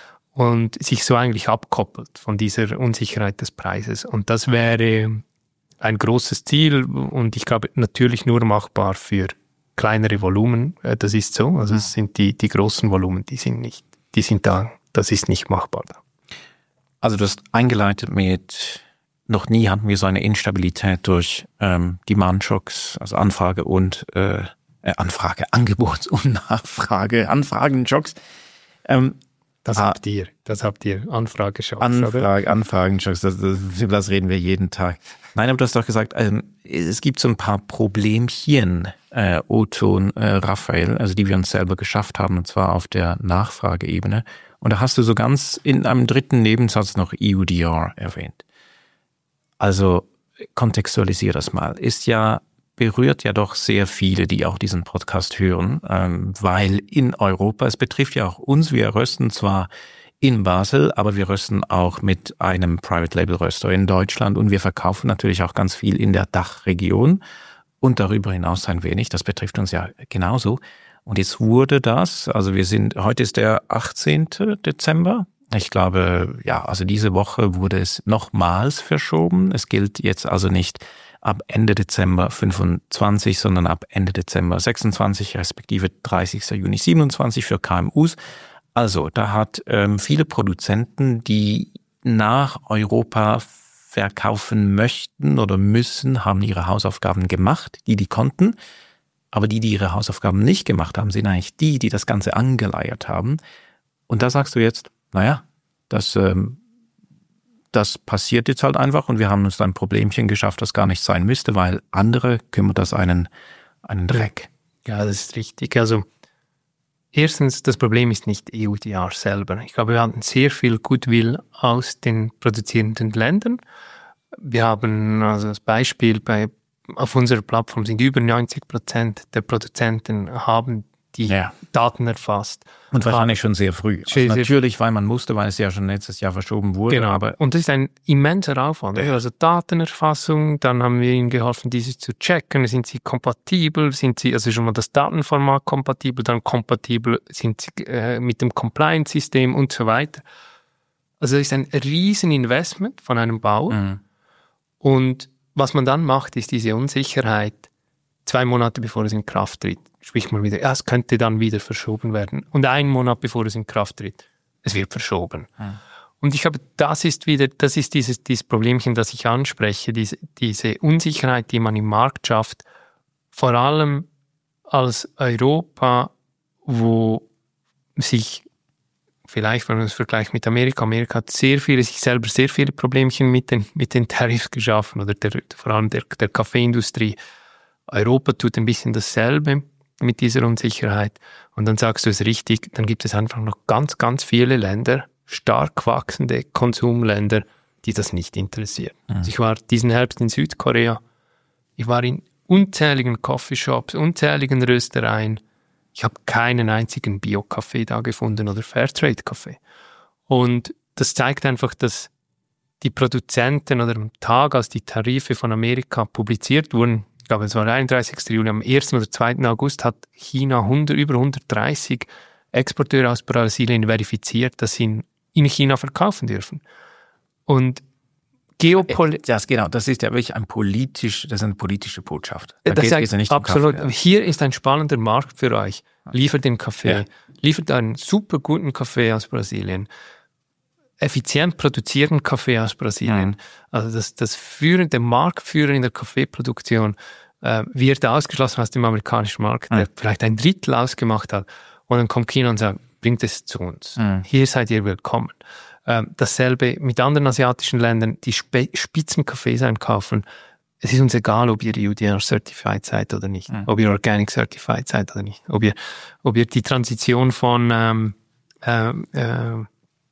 [SPEAKER 2] Und sich so eigentlich abkoppelt von dieser Unsicherheit des Preises. Und das wäre ein großes Ziel und ich glaube natürlich nur machbar für kleinere Volumen. Das ist so. Also es sind die, die großen Volumen, die sind nicht, die sind da. Das ist nicht machbar da.
[SPEAKER 1] Also du hast eingeleitet mit, noch nie hatten wir so eine Instabilität durch ähm, Demand-Schocks, also Anfrage und äh, äh, Anfrage, Angebot und Nachfrage, Anfragen-Schocks. Ähm,
[SPEAKER 2] Das ah, habt ihr, das habt ihr, Anfrageschocks,
[SPEAKER 1] Anfrage, Anfragenschocks, das, das, über das reden wir jeden Tag. Nein, aber du hast doch gesagt, ähm, es gibt so ein paar Problemchen, äh, Otto und äh, Raphael, also die wir uns selber geschafft haben, und zwar auf der Nachfrageebene. Und da hast du so ganz in einem dritten Nebensatz noch E U D R erwähnt. Also kontextualisier das mal. Ist ja berührt ja doch sehr viele, die auch diesen Podcast hören, ähm, weil in Europa, es betrifft ja auch uns, wir rösten zwar in Basel, aber wir rösten auch mit einem Private Label Röster in Deutschland und wir verkaufen natürlich auch ganz viel in der Dachregion und darüber hinaus ein wenig, das betrifft uns ja genauso. Und jetzt wurde das, also wir sind, heute ist der achtzehnten Dezember, ich glaube, ja, also diese Woche wurde es nochmals verschoben, es gilt jetzt also nicht ab Ende Dezember fünfundzwanzig, sondern ab Ende Dezember sechsundzwanzig, respektive dreißigsten Juni siebenundzwanzig für K M Us. Also, da hat ähm, viele Produzenten, die nach Europa verkaufen möchten oder müssen, haben ihre Hausaufgaben gemacht, die die konnten. Aber die, die ihre Hausaufgaben nicht gemacht haben, sind eigentlich die, die das Ganze angeleiert haben. Und da sagst du jetzt, naja, das ähm, Das passiert jetzt halt einfach und wir haben uns ein Problemchen geschafft, das gar nicht sein müsste, weil andere kümmert das einen, einen Dreck.
[SPEAKER 2] Ja, das ist richtig. Also erstens, das Problem ist nicht E U D R selber. Ich glaube, wir hatten sehr viel Goodwill aus den produzierenden Ländern. Wir haben also das Beispiel, bei, auf unserer Plattform sind über neunzig Prozent der Produzenten haben die ja. Daten erfasst.
[SPEAKER 1] Und wahrscheinlich schon sehr früh. Also natürlich, weil man musste, weil es ja schon letztes Jahr verschoben wurde.
[SPEAKER 2] Genau.
[SPEAKER 1] Aber
[SPEAKER 2] und das ist ein immenser Aufwand.
[SPEAKER 1] Ja.
[SPEAKER 2] Also Datenerfassung, dann haben wir ihnen geholfen, diese zu checken. Sind sie kompatibel? Sind sie, also schon mal das Datenformat kompatibel? Dann kompatibel sind sie äh, mit dem Compliance-System und so weiter. Also es ist ein Rieseninvestment von einem Bauer. Mhm. Und was man dann macht, ist diese Unsicherheit zwei Monate bevor es in Kraft tritt, spricht man wieder, ja, es könnte dann wieder verschoben werden. Und einen Monat bevor es in Kraft tritt, es wird verschoben. Hm. Und ich glaube, das ist wieder, das ist dieses, dieses Problemchen, das ich anspreche, diese, diese Unsicherheit, die man im Markt schafft, vor allem als Europa, wo sich vielleicht, wenn man es vergleicht mit Amerika, Amerika hat sehr viele, sich selber sehr viele Problemchen mit den, mit den Tarifs geschaffen oder der, vor allem der, der Kaffeeindustrie. Europa tut ein bisschen dasselbe mit dieser Unsicherheit. Und dann sagst du es richtig, dann gibt es einfach noch ganz, ganz viele Länder, stark wachsende Konsumländer, die das nicht interessieren. Mhm. Also ich war diesen Herbst in Südkorea, ich war in unzähligen Coffeeshops, unzähligen Röstereien. Ich habe keinen einzigen Bio-Kaffee da gefunden oder Fairtrade-Kaffee. Und das zeigt einfach, dass die Produzenten oder am Tag, als die Tarife von Amerika publiziert wurden, ich glaube, es war der einunddreißigsten Juli, am ersten oder zweiten August hat China hundert, über hundertdreißig Exporteure aus Brasilien verifiziert, dass sie in, in China verkaufen dürfen. Und Geopolitik.
[SPEAKER 1] Ja, genau, das ist ja wirklich ein politisch, das ist eine politische Botschaft.
[SPEAKER 2] Da das geht, ist ja nicht absolut. Um Kaffee, ja. Hier ist ein spannender Markt für euch. Liefert den Kaffee, ja. liefert einen super guten Kaffee aus Brasilien, effizient produzierten Kaffee aus Brasilien. Mhm. Also das, das führende, Marktführer in der Kaffeeproduktion äh, wird ausgeschlossen aus dem amerikanischen Markt, mhm. der vielleicht ein Drittel ausgemacht hat. Und dann kommt China und sagt, bringt es zu uns. Mhm. Hier seid ihr willkommen. Ähm, dasselbe mit anderen asiatischen Ländern, die Spe- Spitzenkaffees einkaufen. Es ist uns egal, ob ihr U D R-Certified seid oder nicht, mhm. ob ihr Organic-Certified seid oder nicht, ob ihr, ob ihr die Transition von ähm, ähm, äh,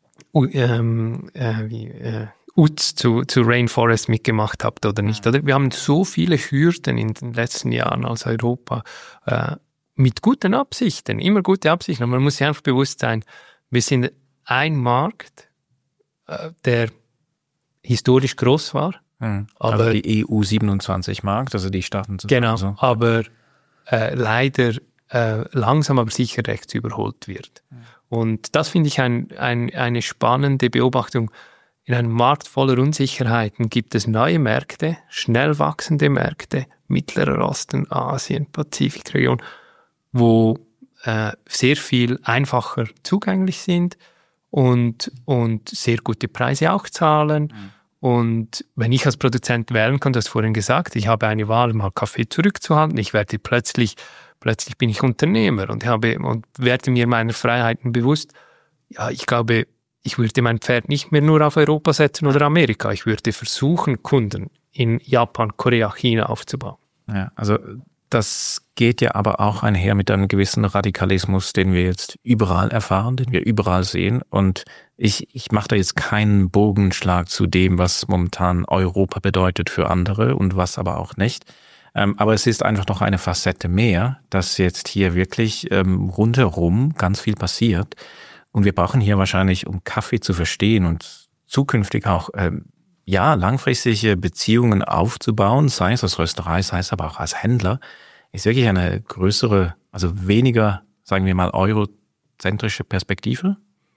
[SPEAKER 2] ähm, äh, wie, äh, U T S zu, zu Rainforest mitgemacht habt oder nicht. Oder? Wir haben so viele Hürden in den letzten Jahren als Europa äh, mit guten Absichten, immer gute Absichten. Und man muss sich einfach bewusst sein, wir sind ein Markt, äh, der historisch groß war.
[SPEAKER 1] Mhm. Aber also die E U siebenundzwanzig-Markt, also die Staaten.
[SPEAKER 2] Genau, so. aber äh, leider äh, langsam aber sicher rechts überholt wird. Mhm. Und das finde ich ein, ein, eine spannende Beobachtung. In einem Markt voller Unsicherheiten gibt es neue Märkte, schnell wachsende Märkte, Mittlerer Osten, Asien, Pazifikregion, wo äh, sehr viel einfacher zugänglich sind und, und sehr gute Preise auch zahlen. Mhm. Und wenn ich als Produzent wählen kann, du hast vorhin gesagt, ich habe eine Wahl, mal Kaffee zurückzuhalten, ich werde plötzlich Plötzlich bin ich Unternehmer und habe und werde mir meiner Freiheiten bewusst. Ja, ich glaube, ich würde mein Pferd nicht mehr nur auf Europa setzen oder Amerika. Ich würde versuchen, Kunden in Japan, Korea, China aufzubauen.
[SPEAKER 1] Ja, also das geht ja aber auch einher mit einem gewissen Radikalismus, den wir jetzt überall erfahren, den wir überall sehen. Und ich, ich mache da jetzt keinen Bogenschlag zu dem, was momentan Europa bedeutet für andere und was aber auch nicht. Ähm, aber es ist einfach noch eine Facette mehr, dass jetzt hier wirklich ähm, rundherum ganz viel passiert. Und wir brauchen hier wahrscheinlich, um Kaffee zu verstehen und zukünftig auch ähm, ja langfristige Beziehungen aufzubauen, sei es als Rösterei, sei es aber auch als Händler, ist wirklich eine größere, also weniger, sagen wir mal, eurozentrische Perspektive?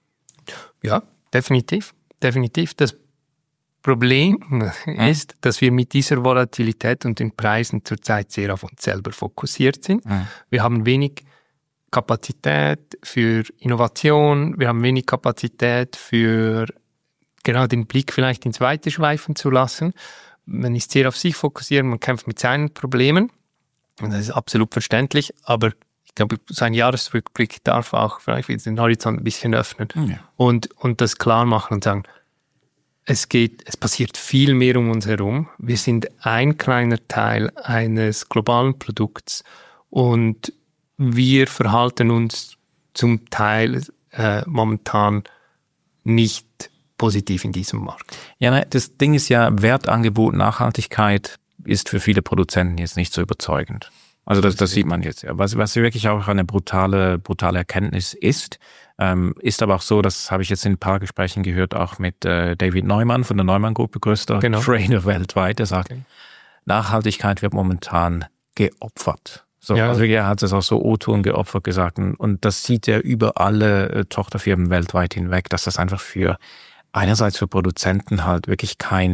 [SPEAKER 2] Ja, definitiv. Definitiv. Das Problem ist, mhm. dass wir mit dieser Volatilität und den Preisen zurzeit sehr auf uns selber fokussiert sind. Mhm. Wir haben wenig Kapazität für Innovation, wir haben wenig Kapazität für genau den Blick vielleicht ins Weite schweifen zu lassen. Man ist sehr auf sich fokussiert, man kämpft mit seinen Problemen und das ist absolut verständlich, aber ich glaube, so ein Jahresrückblick darf auch vielleicht wieder den Horizont ein bisschen öffnen mhm. und, und das klar machen und sagen, Es geht, es passiert viel mehr um uns herum. Wir sind ein kleiner Teil eines globalen Produkts und wir verhalten uns zum Teil äh, momentan nicht positiv in diesem Markt.
[SPEAKER 1] Ja, nein, das Ding ist ja, Wertangebot, Nachhaltigkeit ist für viele Produzenten jetzt nicht so überzeugend. Also das, das sieht man jetzt ja. Was, was wirklich auch eine brutale, brutale Erkenntnis ist, ähm, ist aber auch so, das habe ich jetzt in ein paar Gesprächen gehört, auch mit äh, David Neumann von der Neumann-Gruppe, größter genau. Trader weltweit, der sagt, okay. Nachhaltigkeit wird momentan geopfert. So, ja. Also er hat es auch so O-Ton geopfert gesagt und das sieht er über alle äh, Tochterfirmen weltweit hinweg, dass das einfach für einerseits für Produzenten halt wirklich kein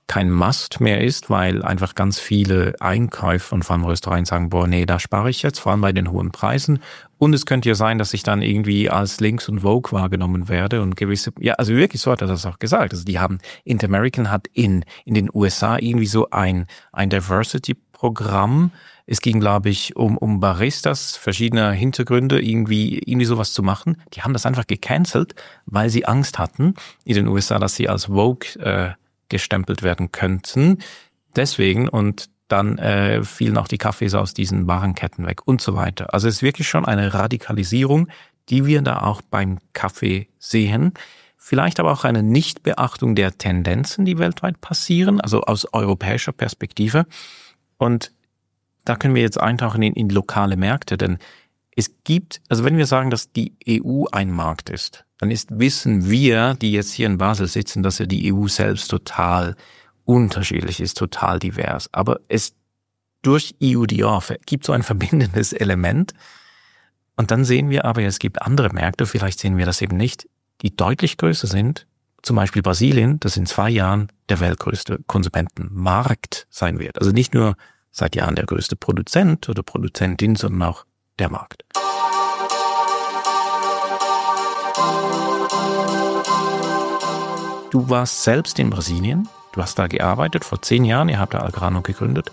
[SPEAKER 1] kein Must mehr ist, weil einfach ganz viele Einkäufer und vor allem Restaurants sagen, boah, nee, da spare ich jetzt, vor allem bei den hohen Preisen. Und es könnte ja sein, dass ich dann irgendwie als links und Vogue wahrgenommen werde und gewisse, ja, also wirklich, so hat er das auch gesagt. Also die haben, Interamerican hat in, in den U S A irgendwie so ein, ein Diversity-Programm. Es ging, glaube ich, um, um Baristas verschiedener Hintergründe, irgendwie, irgendwie sowas zu machen. Die haben das einfach gecancelt, weil sie Angst hatten in den U S A, dass sie als Vogue, äh, gestempelt werden könnten. Deswegen, und dann äh, fielen auch die Kaffees aus diesen Warenketten weg und so weiter. Also es ist wirklich schon eine Radikalisierung, die wir da auch beim Kaffee sehen. Vielleicht aber auch eine Nichtbeachtung der Tendenzen, die weltweit passieren, also aus europäischer Perspektive. Und da können wir jetzt eintauchen in, in lokale Märkte, denn es gibt, also wenn wir sagen, dass die E U ein Markt ist, dann ist, wissen wir, die jetzt hier in Basel sitzen, dass ja die E U selbst total unterschiedlich ist, total divers. Aber es durch E U D R gibt so ein verbindendes Element. Und dann sehen wir aber, es gibt andere Märkte, vielleicht sehen wir das eben nicht, die deutlich größer sind. Zum Beispiel Brasilien, das in zwei Jahren der weltgrößte Konsumentenmarkt sein wird. Also nicht nur seit Jahren der größte Produzent oder Produzentin, sondern auch der Markt. Du warst selbst in Brasilien, du hast da gearbeitet vor zehn Jahren, ihr habt da Algrano gegründet.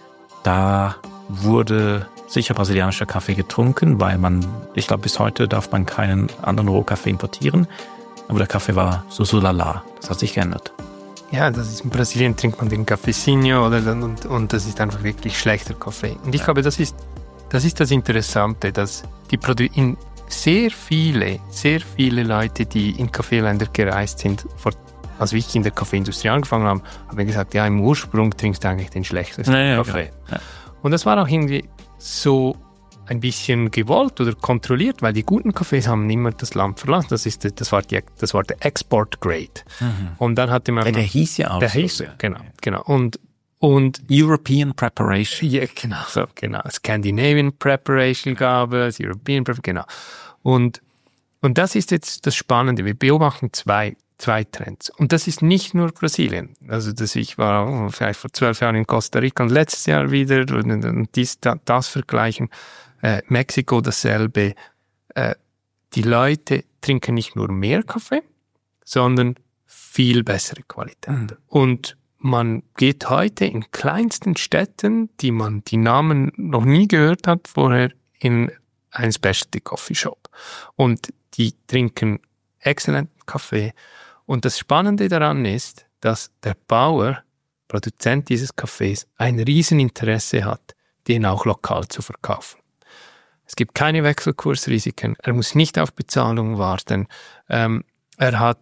[SPEAKER 1] Da wurde sicher brasilianischer Kaffee getrunken, weil man, ich glaube bis heute darf man keinen anderen Rohkaffee importieren, aber der Kaffee war so so lala, das hat sich geändert.
[SPEAKER 2] Ja, das ist in Brasilien trinkt man den Cafezinho oder und, und das ist einfach wirklich schlechter Kaffee. Und ich ja. glaube, das ist das ist das Interessante, dass die Produ- in sehr viele, sehr viele Leute, die in Kaffeeländer gereist sind, vor, als ich in der Kaffeeindustrie angefangen habe, haben mir gesagt, ja, im Ursprung trinkst du eigentlich den schlechtesten ja, Kaffee. Ja, ja. Und das war auch irgendwie so ein bisschen gewollt oder kontrolliert, weil die guten Cafés haben immer das Land verlassen. Das ist, das war die, das war der Export Grade. Mhm. Und dann hatte man,
[SPEAKER 1] der, der hieß ja auch.
[SPEAKER 2] Der so, hieß, ja. genau, genau. Und Und
[SPEAKER 1] European Preparation.
[SPEAKER 2] Ja, genau, so, genau. Scandinavian Preparation gab es, European Preparation, genau. Und, und das ist jetzt das Spannende. Wir beobachten zwei, zwei Trends. Und das ist nicht nur Brasilien. Also, das, ich war oh, vielleicht vor zwölf Jahren in Costa Rica und letztes Jahr wieder und, und dies, da, das vergleichen. Äh, Mexiko dasselbe. Äh, die Leute trinken nicht nur mehr Kaffee, sondern viel bessere Qualität. Mhm. Und man geht heute in kleinsten Städten, die man die Namen noch nie gehört hat, vorher in einen Specialty Coffee Shop. Und die trinken exzellenten Kaffee. Und das Spannende daran ist, dass der Bauer, Produzent dieses Kaffees, ein Rieseninteresse hat, den auch lokal zu verkaufen. Es gibt keine Wechselkursrisiken. Er muss nicht auf Bezahlung warten. Ähm, Er hat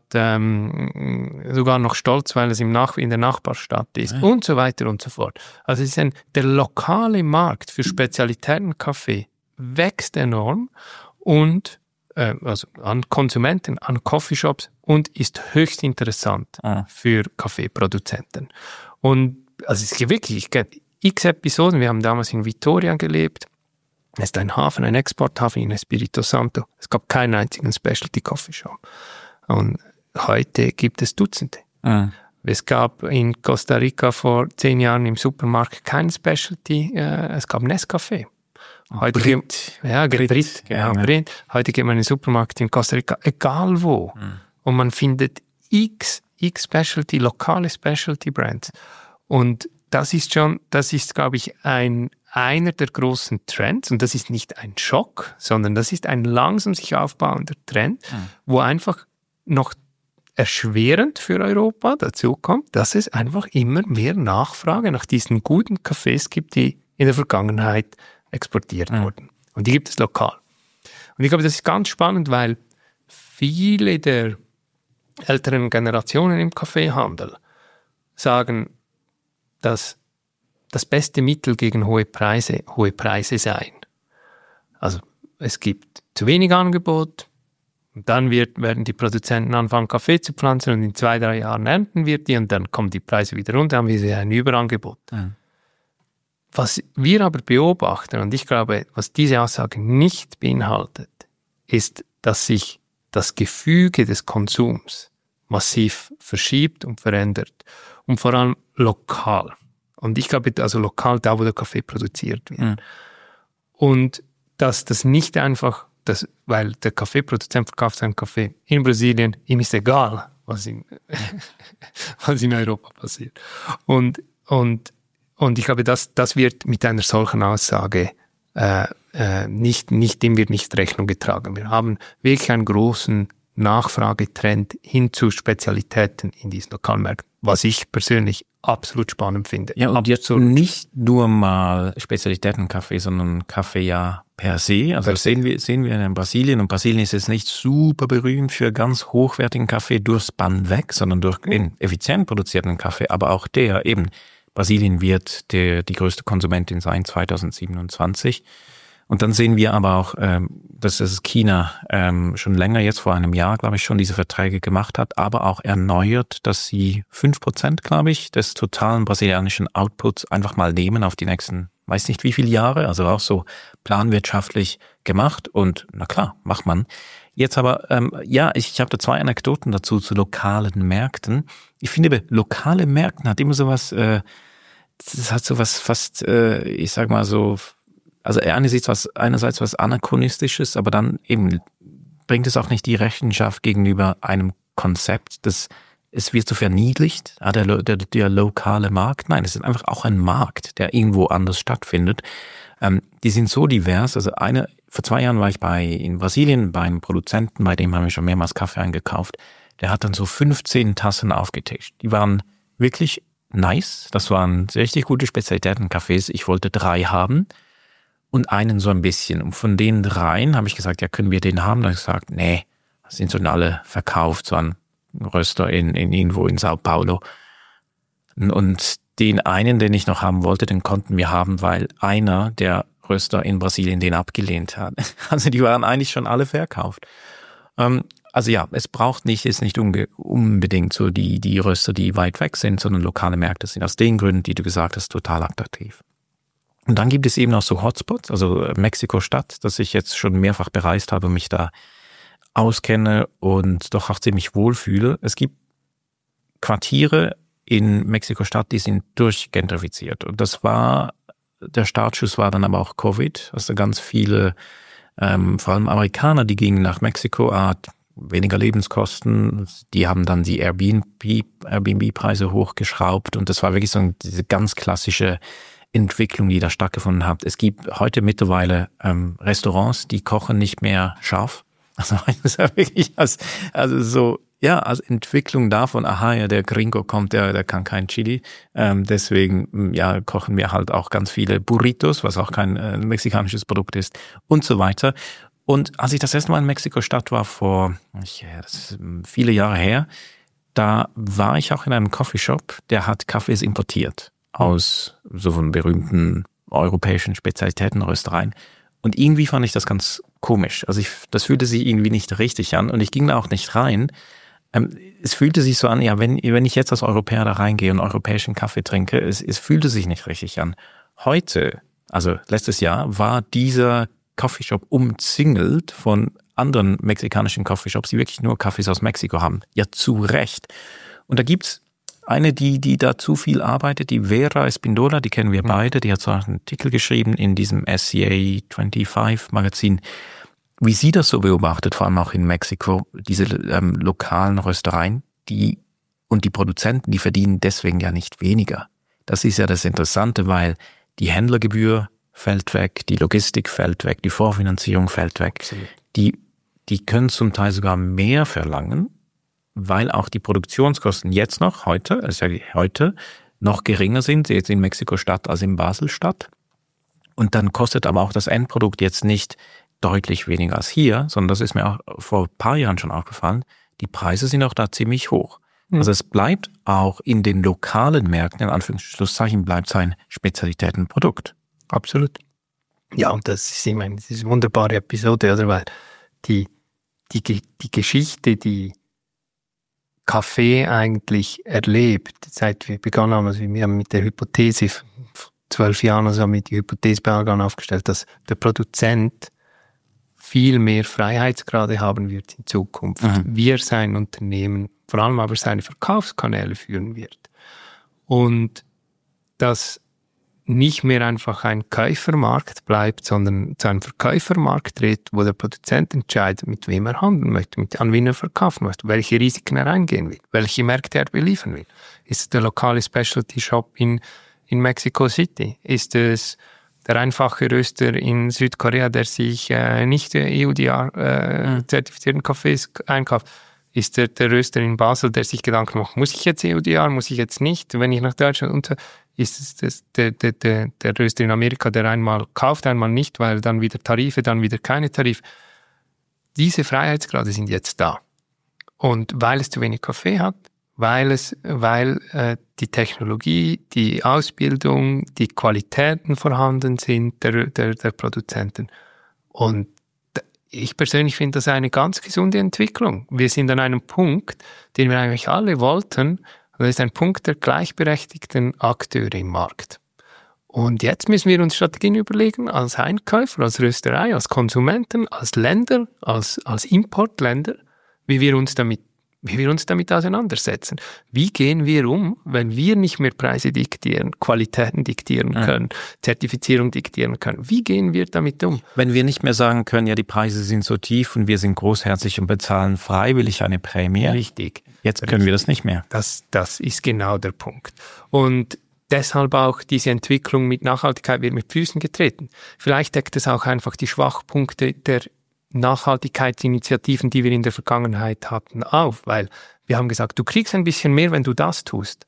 [SPEAKER 2] ähm, sogar noch Stolz, weil es im Nach- in der Nachbarstadt ist, ja. Und so weiter und so fort. Also es ist ein, der lokale Markt für Spezialitätenkaffee wächst enorm und äh, also an Konsumenten, an Coffeeshops und ist höchst interessant ah. für Kaffeeproduzenten. Und also es ist wirklich, ich kenne x Episoden, wir haben damals in Vitoria gelebt. Es ist ein Hafen, ein Exporthafen in Espírito Santo. Es gab keinen einzigen Specialty Coffeeshop. Und heute gibt es Dutzende. Mhm. Es gab in Costa Rica vor zehn Jahren im Supermarkt kein Specialty, äh, es gab Nescafé. Heute
[SPEAKER 1] Brit.
[SPEAKER 2] Geht, ja, Brit. Brit, genau, ja. Brit. Heute geht man in den Supermarkt in Costa Rica, egal wo. Mhm. Und man findet x, x Specialty, lokale Specialty Brands. Und das ist schon, das ist, glaube ich, ein einer der großen Trends, und das ist nicht ein Schock, sondern das ist ein langsam sich aufbauender Trend, mhm. wo einfach noch erschwerend für Europa dazu kommt, dass es einfach immer mehr Nachfrage nach diesen guten Cafés gibt, die in der Vergangenheit exportiert mhm. wurden. Und die gibt es lokal. Und ich glaube, das ist ganz spannend, weil viele der älteren Generationen im Kaffeehandel sagen, dass das beste Mittel gegen hohe Preise hohe Preise seien. Also es gibt zu wenig Angebot, und dann wird, werden die Produzenten anfangen, Kaffee zu pflanzen und in zwei, drei Jahren ernten wir die und dann kommen die Preise wieder runter, haben wir ein Überangebot. Mhm. Was wir aber beobachten, und ich glaube, was diese Aussage nicht beinhaltet, ist, dass sich das Gefüge des Konsums massiv verschiebt und verändert. und vor allem lokal. Und ich glaube, also lokal, da wo der Kaffee produziert wird. Mhm. Und dass das nicht einfach, das, weil der Kaffeeproduzent verkauft seinen Kaffee in Brasilien, ihm ist egal, was in, was in Europa passiert. Und, und, und ich glaube, das, das wird mit einer solchen Aussage äh, äh, nicht, nicht, dem wird nicht Rechnung getragen. Wir haben wirklich einen großen Nachfragetrend hin zu Spezialitäten in diesen Lokalmärkten, was ich persönlich absolut spannend finde.
[SPEAKER 1] Ja, und jetzt nicht nur mal Spezialitätenkaffee, sondern Kaffee ja per se. Also das sehen wir, sehen wir in Brasilien. Und Brasilien ist jetzt nicht super berühmt für ganz hochwertigen Kaffee durchs Band weg, sondern durch den effizient produzierten Kaffee. Aber auch der eben, Brasilien wird der, die größte Konsumentin sein zwanzig siebenundzwanzig. Und dann sehen wir aber auch, ähm, dass das China ähm, schon länger, jetzt vor einem Jahr, glaube ich, schon diese Verträge gemacht hat, aber auch erneuert, dass sie fünf Prozent, glaube ich, des totalen brasilianischen Outputs einfach mal nehmen auf die nächsten, weiß nicht wie viele Jahre, also auch so planwirtschaftlich gemacht. Und na klar, macht man. Jetzt aber, ähm, ja, ich, ich habe da zwei Anekdoten dazu zu lokalen Märkten. Ich finde, lokale Märkte hat immer sowas, äh, das hat sowas fast, äh, ich sag mal so, also einerseits was, einerseits was Anachronistisches, aber dann eben bringt es auch nicht die Rechenschaft gegenüber einem Konzept, das es wird so verniedlicht, ah, der, der, der lokale Markt. Nein, es ist einfach auch ein Markt, der irgendwo anders stattfindet. Ähm, die sind so divers. Also eine, vor zwei Jahren war ich bei in Brasilien bei einem Produzenten, bei dem haben wir schon mehrmals Kaffee eingekauft. Der hat dann so fünfzehn Tassen aufgetischt. Die waren wirklich nice. Das waren richtig gute Spezialitäten-Cafés. Ich wollte drei haben. Und einen so ein bisschen. Und von den dreien habe ich gesagt, ja, können wir den haben? Da habe ich gesagt, nee, sind schon alle verkauft, so ein Röster in, in irgendwo in Sao Paulo. Und den einen, den ich noch haben wollte, den konnten wir haben, weil einer der Röster in Brasilien den abgelehnt hat. Also die waren eigentlich schon alle verkauft. Ähm, also ja, es braucht nicht, ist nicht unge- unbedingt so die, die Röster, die weit weg sind, sondern lokale Märkte sind aus den Gründen, die du gesagt hast, total attraktiv. Und dann gibt es eben auch so Hotspots, also Mexiko-Stadt, das ich jetzt schon mehrfach bereist habe, mich da auskenne und doch auch ziemlich wohlfühle. Es gibt Quartiere in Mexiko-Stadt, die sind durchgentrifiziert. Und das war, der Startschuss war dann aber auch Covid, also ganz viele, ähm, vor allem Amerikaner, die gingen nach Mexiko, ah, weniger Lebenskosten, die haben dann die Airbnb, Airbnb-Preise hochgeschraubt und das war wirklich so diese ganz klassische Entwicklung, die da stattgefunden hat. Es gibt heute mittlerweile ähm, Restaurants, die kochen nicht mehr scharf. Also das ist ja wirklich als, also so, ja, als Entwicklung davon, aha, ja, der Gringo kommt, der, der kann kein Chili. Ähm, deswegen, ja, kochen wir halt auch ganz viele Burritos, was auch kein äh, mexikanisches Produkt ist und so weiter. Und als ich das erste Mal in Mexiko-Stadt war, vor ich, das ist viele Jahre her, da war ich auch in einem Coffeeshop, der hat Kaffees importiert aus so von berühmten europäischen Spezialitätenröstereien. Und irgendwie fand ich das ganz komisch. Also ich, das fühlte sich irgendwie nicht richtig an und ich ging da auch nicht rein. Ähm, es fühlte sich so an, ja, wenn, wenn ich jetzt als Europäer da reingehe und europäischen Kaffee trinke, es, es fühlte sich nicht richtig an. Heute, also letztes Jahr, war dieser Coffeeshop umzingelt von anderen mexikanischen Coffeeshops, die wirklich nur Kaffees aus Mexiko haben. Ja, zu Recht. Und da gibt's eine, die, die da zu viel arbeitet, die Vera Espindola, die kennen wir beide, die hat so einen Artikel geschrieben in diesem S C A fünfundzwanzig Magazin, wie sie das so beobachtet, vor allem auch in Mexiko, diese ähm, lokalen Röstereien, die und die Produzenten, die verdienen deswegen ja nicht weniger. Das ist ja das Interessante, weil die Händlergebühr fällt weg, die Logistik fällt weg, die Vorfinanzierung fällt weg. Die, die können zum Teil sogar mehr verlangen, weil auch die Produktionskosten jetzt noch, heute, also heute, noch geringer sind, jetzt in Mexiko-Stadt als in Basel-Stadt. Und dann kostet aber auch das Endprodukt jetzt nicht deutlich weniger als hier, sondern das ist mir auch vor ein paar Jahren schon aufgefallen, die Preise sind auch da ziemlich hoch. Mhm. Also es bleibt auch in den lokalen Märkten, in Anführungszeichen, bleibt es ein Spezialitätenprodukt.
[SPEAKER 2] Absolut. Ja, und das ist, ich meine, das ist eine wunderbare Episode, oder? Weil die, die, die Geschichte, die Kaffee eigentlich erlebt, seit wir begonnen haben, also wir haben mit der Hypothese, vor zwölf Jahren also haben wir die Hypothese bei Argan aufgestellt, dass der Produzent viel mehr Freiheitsgrade haben wird in Zukunft, mhm. wie er sein Unternehmen, vor allem aber seine Verkaufskanäle führen wird. und dass nicht mehr einfach ein Käufermarkt bleibt, sondern zu einem Verkäufermarkt dreht, wo der Produzent entscheidet, mit wem er handeln möchte, mit, an wen er verkaufen möchte, welche Risiken er eingehen will, welche Märkte er beliefern will. Ist es der lokale Specialty Shop in, in Mexico City? Ist es der einfache Röster in Südkorea, der sich äh, nicht E U D R-zertifizierten äh, Kaffees einkauft? Ist der, der Röster in Basel, der sich Gedanken macht, muss ich jetzt E U D R, muss ich jetzt nicht, wenn ich nach Deutschland unter... Ist es das, der, der, der, der Röster in Amerika, der einmal kauft, einmal nicht, weil dann wieder Tarife, dann wieder keine Tarife. Diese Freiheitsgrade sind jetzt da. Und weil es zu wenig Kaffee hat, weil, es, weil äh, die Technologie, die Ausbildung, die Qualitäten vorhanden sind der, der, der Produzenten. Und ich persönlich finde das eine ganz gesunde Entwicklung. Wir sind an einem Punkt, den wir eigentlich alle wollten. Das ist ein Punkt der gleichberechtigten Akteure im Markt. Und jetzt müssen wir uns Strategien überlegen, als Einkäufer, als Rösterei, als Konsumenten, als Länder, als, als Importländer, wie wir uns damit, wie wir uns damit auseinandersetzen. Wie gehen wir um, wenn wir nicht mehr Preise diktieren, Qualitäten diktieren können, ja. Zertifizierung diktieren können? Wie gehen wir damit um?
[SPEAKER 1] Wenn wir nicht mehr sagen können, ja, die Preise sind so tief und wir sind großherzig und bezahlen freiwillig eine Prämie.
[SPEAKER 2] Richtig.
[SPEAKER 1] Jetzt können Richtig. wir das nicht mehr.
[SPEAKER 2] Das, das ist genau der Punkt. Und deshalb auch diese Entwicklung mit Nachhaltigkeit wird mit Füßen getreten. Vielleicht deckt es auch einfach die Schwachpunkte der Nachhaltigkeitsinitiativen, die wir in der Vergangenheit hatten, auf, weil wir haben gesagt, du kriegst ein bisschen mehr, wenn du das tust.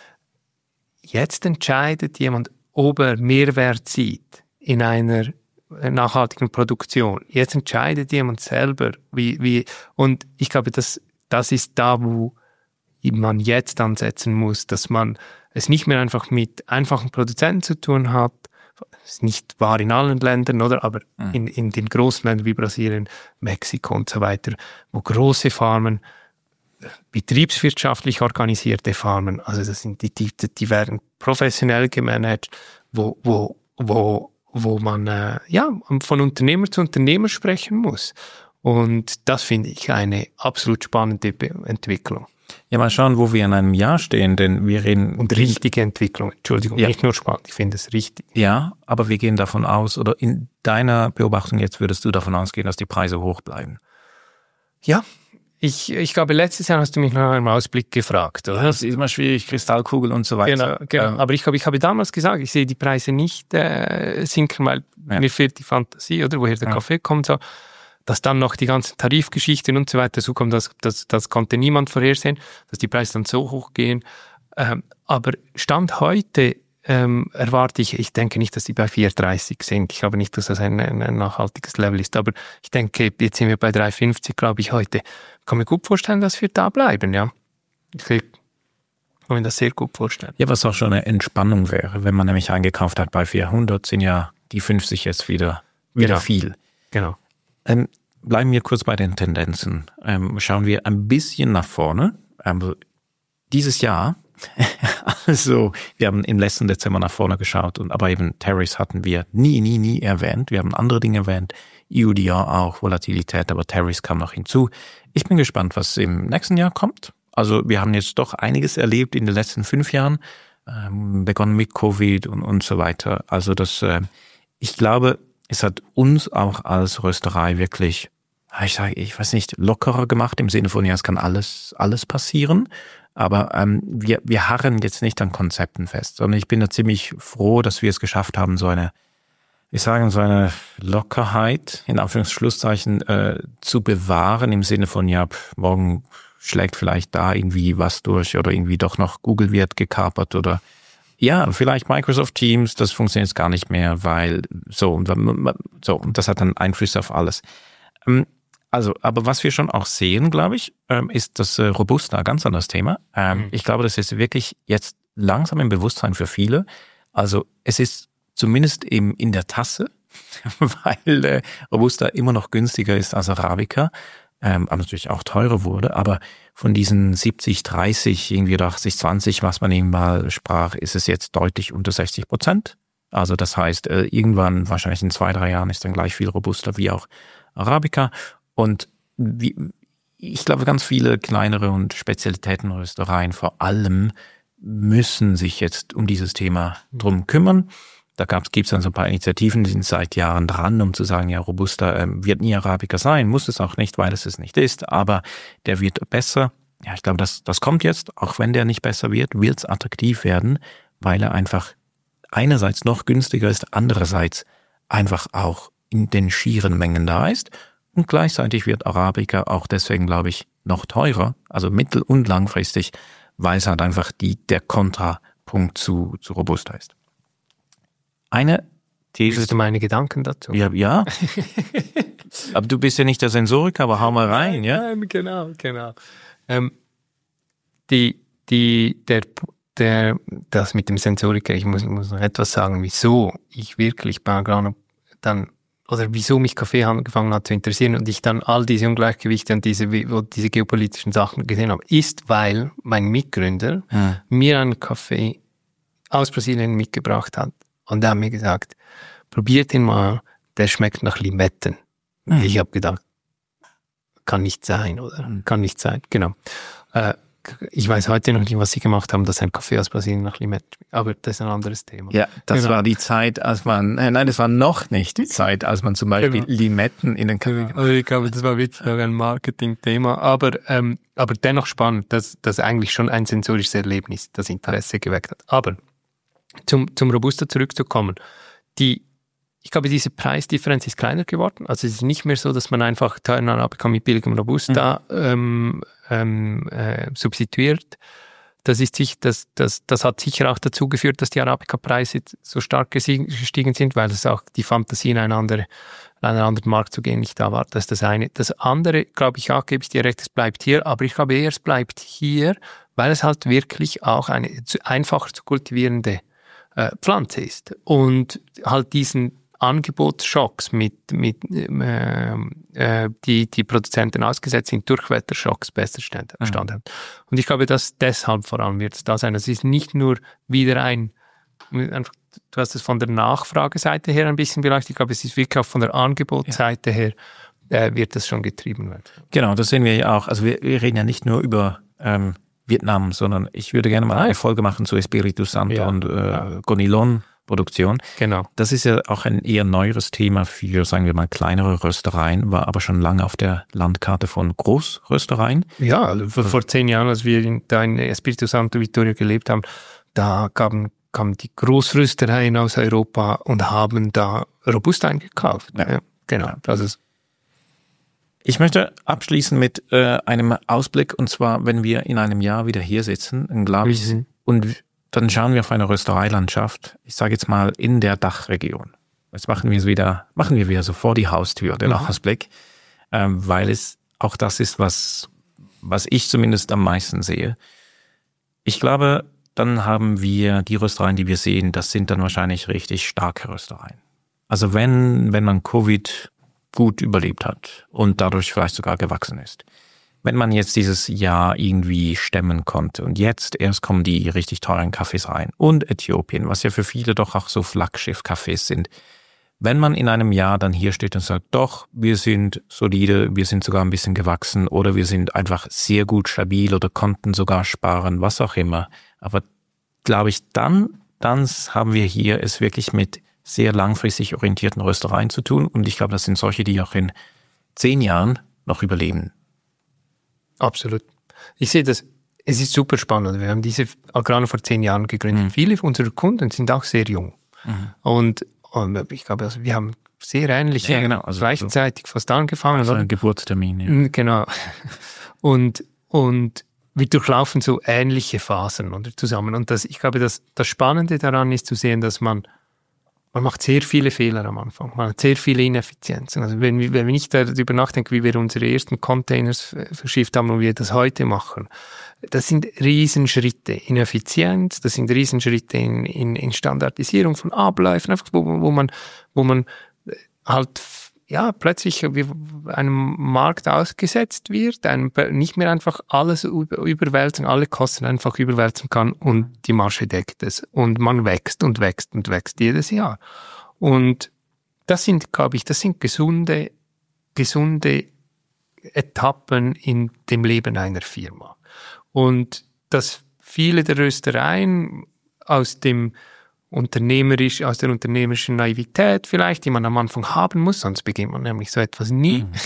[SPEAKER 2] Jetzt entscheidet jemand, ob er Mehrwert sieht in einer nachhaltigen Produktion. Jetzt entscheidet jemand selber, wie, wie, und ich glaube, das, das ist da, wo man jetzt ansetzen muss, dass man es nicht mehr einfach mit einfachen Produzenten zu tun hat. Das ist nicht wahr in allen Ländern, oder? Aber mhm. in, in den großen Ländern wie Brasilien, Mexiko und so weiter, wo große Farmen, betriebswirtschaftlich organisierte Farmen, also das sind die, die, die werden professionell gemanagt, wo, wo, wo, wo man äh, ja, von Unternehmer zu Unternehmer sprechen muss. Und das finde ich eine absolut spannende Entwicklung.
[SPEAKER 1] Ja, mal schauen, wo wir in einem Jahr stehen, denn wir reden...
[SPEAKER 2] Und richtige Entwicklung, Entschuldigung, ja. Nicht nur spannend, ich finde es richtig.
[SPEAKER 1] Ja, aber wir gehen davon aus, oder in deiner Beobachtung jetzt würdest du davon ausgehen, dass die Preise hoch bleiben?
[SPEAKER 2] Ja, ich, ich glaube, letztes Jahr hast du mich nach einem Ausblick gefragt, oder?
[SPEAKER 1] Das ist immer schwierig, Kristallkugel und so weiter.
[SPEAKER 2] Genau, genau. Ähm. aber ich glaube, ich habe damals gesagt, ich sehe die Preise nicht äh, sinken, weil ja. mir fehlt die Fantasie, oder, woher der ja. Kaffee kommt, so. Dass dann noch die ganzen Tarifgeschichten und so weiter so kommen, das, das, das konnte niemand vorhersehen, dass die Preise dann so hoch gehen. Ähm, aber Stand heute ähm, erwarte ich, ich denke nicht, dass die bei vier dreißig sind. Ich glaube nicht, dass das ein, ein, ein nachhaltiges Level ist. Aber ich denke, jetzt sind wir bei drei fünfzig, glaube ich, heute. Ich kann mir gut vorstellen, dass wir da bleiben, ja. Ich kann mir das sehr gut vorstellen.
[SPEAKER 1] Ja, was auch schon eine Entspannung wäre, wenn man nämlich eingekauft hat bei vierhundert, sind ja die fünfzig jetzt wieder, wieder
[SPEAKER 2] genau.
[SPEAKER 1] viel.
[SPEAKER 2] Genau.
[SPEAKER 1] Ähm, bleiben wir kurz bei den Tendenzen. Ähm, schauen wir ein bisschen nach vorne. Ähm, dieses Jahr, also wir haben im letzten Dezember nach vorne geschaut, und aber eben Tariffs hatten wir nie, nie, nie erwähnt. Wir haben andere Dinge erwähnt, E U D R auch, Volatilität, aber Tariffs kam noch hinzu. Ich bin gespannt, was im nächsten Jahr kommt. Also wir haben jetzt doch einiges erlebt in den letzten fünf Jahren, ähm, begonnen mit Covid und, und so weiter. Also das, äh, ich glaube, es hat uns auch als Rösterei wirklich, ich sage, ich weiß nicht, lockerer gemacht, im Sinne von, ja, es kann alles, alles passieren. Aber ähm, wir, wir harren jetzt nicht an Konzepten fest, sondern ich bin da ziemlich froh, dass wir es geschafft haben, so eine, ich sage, so eine Lockerheit, in Anführungsschlusszeichen, äh, zu bewahren, im Sinne von, ja, morgen schlägt vielleicht da irgendwie was durch oder irgendwie doch noch Google wird gekapert oder ja, vielleicht Microsoft Teams, das funktioniert jetzt gar nicht mehr, weil so und so, und das hat dann Einfluss auf alles. Also, aber was wir schon auch sehen, glaube ich, ist das Robusta, ganz anderes Thema. Mhm. Ich glaube, das ist wirklich jetzt langsam im Bewusstsein für viele. Also es ist zumindest im, in der Tasse, weil Robusta immer noch günstiger ist als Arabica. Ähm, aber natürlich auch teurer wurde, aber von diesen siebzig dreißig, irgendwie oder achtzig zwanzig, was man eben mal sprach, ist es jetzt deutlich unter sechzig Prozent. Also das heißt, äh, irgendwann, wahrscheinlich in zwei, drei Jahren, ist dann gleich viel robuster wie auch Arabica. Und wie, ich glaube, ganz viele kleinere und Spezialitätenröstereien vor allem müssen sich jetzt um dieses Thema drum kümmern. Da gibt es dann so ein paar Initiativen, die sind seit Jahren dran, um zu sagen, ja, Robusta ähm, wird nie Arabica sein, muss es auch nicht, weil es es nicht ist, aber der wird besser. Ja, ich glaube, das, das kommt jetzt, auch wenn der nicht besser wird, wird es attraktiv werden, weil er einfach einerseits noch günstiger ist, andererseits einfach auch in den schieren Mengen da ist. Und gleichzeitig wird Arabica auch deswegen, glaube ich, noch teurer, also mittel- und langfristig, weil es halt einfach die, der Kontrapunkt zu, zu Robusta ist. Eine These.
[SPEAKER 2] Willst du meine Gedanken dazu?
[SPEAKER 1] Ja, ja. Aber du bist ja nicht der Sensoriker, aber hau mal rein, ja?
[SPEAKER 2] Nein, genau, genau. Ähm, die, die, der, der, das mit dem Sensoriker, ich muss, muss noch etwas sagen, wieso ich wirklich bei Agrano dann, oder wieso mich Kaffee angefangen hat zu interessieren und ich dann all diese Ungleichgewichte und diese, diese geopolitischen Sachen gesehen habe, ist, weil mein Mitgründer hm. mir einen Kaffee aus Brasilien mitgebracht hat. Und er hat mir gesagt, probiert ihn mal, der schmeckt nach Limetten. Mhm. Ich habe gedacht, kann nicht sein, oder? Mhm. Kann nicht sein, genau. Äh, ich weiß heute noch nicht, was sie gemacht haben, dass ein Kaffee aus Brasilien nach Limetten schmeckt. Aber das ist ein anderes Thema.
[SPEAKER 1] Ja, das
[SPEAKER 2] genau.
[SPEAKER 1] war die Zeit, als man, äh, nein, das war noch nicht die Zeit, als man zum Beispiel genau. Limetten in den Kaffee
[SPEAKER 2] genau. Also ich glaube, das war wirklich noch ein Marketing-Thema. Aber, ähm, aber dennoch spannend, dass das eigentlich schon ein sensorisches Erlebnis das Interesse geweckt hat. Aber Zum, zum Robusta zurückzukommen, die, ich glaube, diese Preisdifferenz ist kleiner geworden. Also es ist nicht mehr so, dass man einfach teuren Arabica mit billigem Robusta mhm. ähm, ähm, äh, substituiert. Das, ist sich, das, das, das hat sicher auch dazu geführt, dass die Arabica-Preise so stark gestiegen sind, weil es auch die Fantasie, in einen anderen, in einen anderen Markt zu gehen, nicht da war. Das ist das eine. Das andere, glaube ich auch, gebe ich dir recht, es bleibt hier. Aber ich glaube eher, es bleibt hier, weil es halt wirklich auch eine einfacher zu kultivierende Pflanze ist und halt diesen Angebotsschocks mit, mit äh, äh, die die Produzenten ausgesetzt sind, durch Wetterschocks besser standhalten. Mhm. Und ich glaube, dass deshalb vor allem wird es da sein. Es ist nicht nur wieder ein, einfach, du hast es von der Nachfrageseite her ein bisschen beleuchtet, ich glaube, es ist wirklich auch von der Angebotsseite ja. her, äh, wird das schon getrieben werden.
[SPEAKER 1] Genau, das sehen wir ja auch. Also wir, wir reden ja nicht nur über ähm, Vietnam, sondern ich würde gerne mal eine Folge machen zu Espiritu Santo ja, und äh, ja. Gonilon-Produktion.
[SPEAKER 2] Genau.
[SPEAKER 1] Das ist ja auch ein eher neueres Thema für, sagen wir mal, kleinere Röstereien, war aber schon lange auf der Landkarte von Großröstereien.
[SPEAKER 2] Ja, also vor, vor zehn Jahren, als wir in, da in Espiritu Santo Vittoria gelebt haben, da gaben, kamen die Großröstereien aus Europa und haben da Robusta eingekauft. Ja. Ja, genau. Ja. Das ist
[SPEAKER 1] Ich möchte abschließen mit äh, einem Ausblick, und zwar, wenn wir in einem Jahr wieder hier sitzen, glaube ich, mhm. und dann schauen wir auf eine Röstereilandschaft, ich sage jetzt mal in der Dachregion. Jetzt machen wir es wieder, machen wir wieder so vor die Haustür, den mhm. Ausblick, ähm, weil es auch das ist, was, was ich zumindest am meisten sehe. Ich glaube, dann haben wir die Röstereien, die wir sehen, das sind dann wahrscheinlich richtig starke Röstereien. Also wenn, wenn man Covid gut überlebt hat und dadurch vielleicht sogar gewachsen ist. Wenn man jetzt dieses Jahr irgendwie stemmen konnte und jetzt erst kommen die richtig teuren Kaffees rein und Äthiopien, was ja für viele doch auch so Flaggschiff-Kaffees sind. Wenn man in einem Jahr dann hier steht und sagt, doch, wir sind solide, wir sind sogar ein bisschen gewachsen oder wir sind einfach sehr gut stabil oder konnten sogar sparen, was auch immer. Aber glaube ich, dann, dann haben wir hier es wirklich mit sehr langfristig orientierten Röstereien zu tun. Und ich glaube, das sind solche, die auch in zehn Jahren noch überleben.
[SPEAKER 2] Absolut. Ich sehe das, es ist super spannend. Wir haben diese Agrano vor zehn Jahren gegründet. Mhm. Viele unserer Kunden sind auch sehr jung. Mhm. Und, und ich glaube, also wir haben sehr ähnliche, ja, genau. also gleichzeitig so fast angefangen.
[SPEAKER 1] Also ein Geburtstermin. Ja.
[SPEAKER 2] Genau. Und, und wir durchlaufen so ähnliche Phasen oder, zusammen. Und das, ich glaube, das, das Spannende daran ist zu sehen, dass man Man macht sehr viele Fehler am Anfang, man hat sehr viele Ineffizienzen. Also wenn, wenn ich darüber nachdenke, wie wir unsere ersten Containers verschifft haben und wie wir das heute machen, das sind Riesenschritte in Effizienz, das sind Riesenschritte in, in, in Standardisierung von Abläufen, einfach wo, wo man, wo man halt ja plötzlich einem Markt ausgesetzt wird, einem nicht mehr einfach alles überwälzen, alle Kosten einfach überwälzen kann und die Marge deckt es. Und man wächst und wächst und wächst jedes Jahr. Und das sind, glaube ich, das sind gesunde, gesunde Etappen in dem Leben einer Firma. Und das viele der Röstereien aus dem unternehmerisch, aus der unternehmerischen Naivität vielleicht, die man am Anfang haben muss, sonst beginnt man nämlich so etwas nie. Mhm.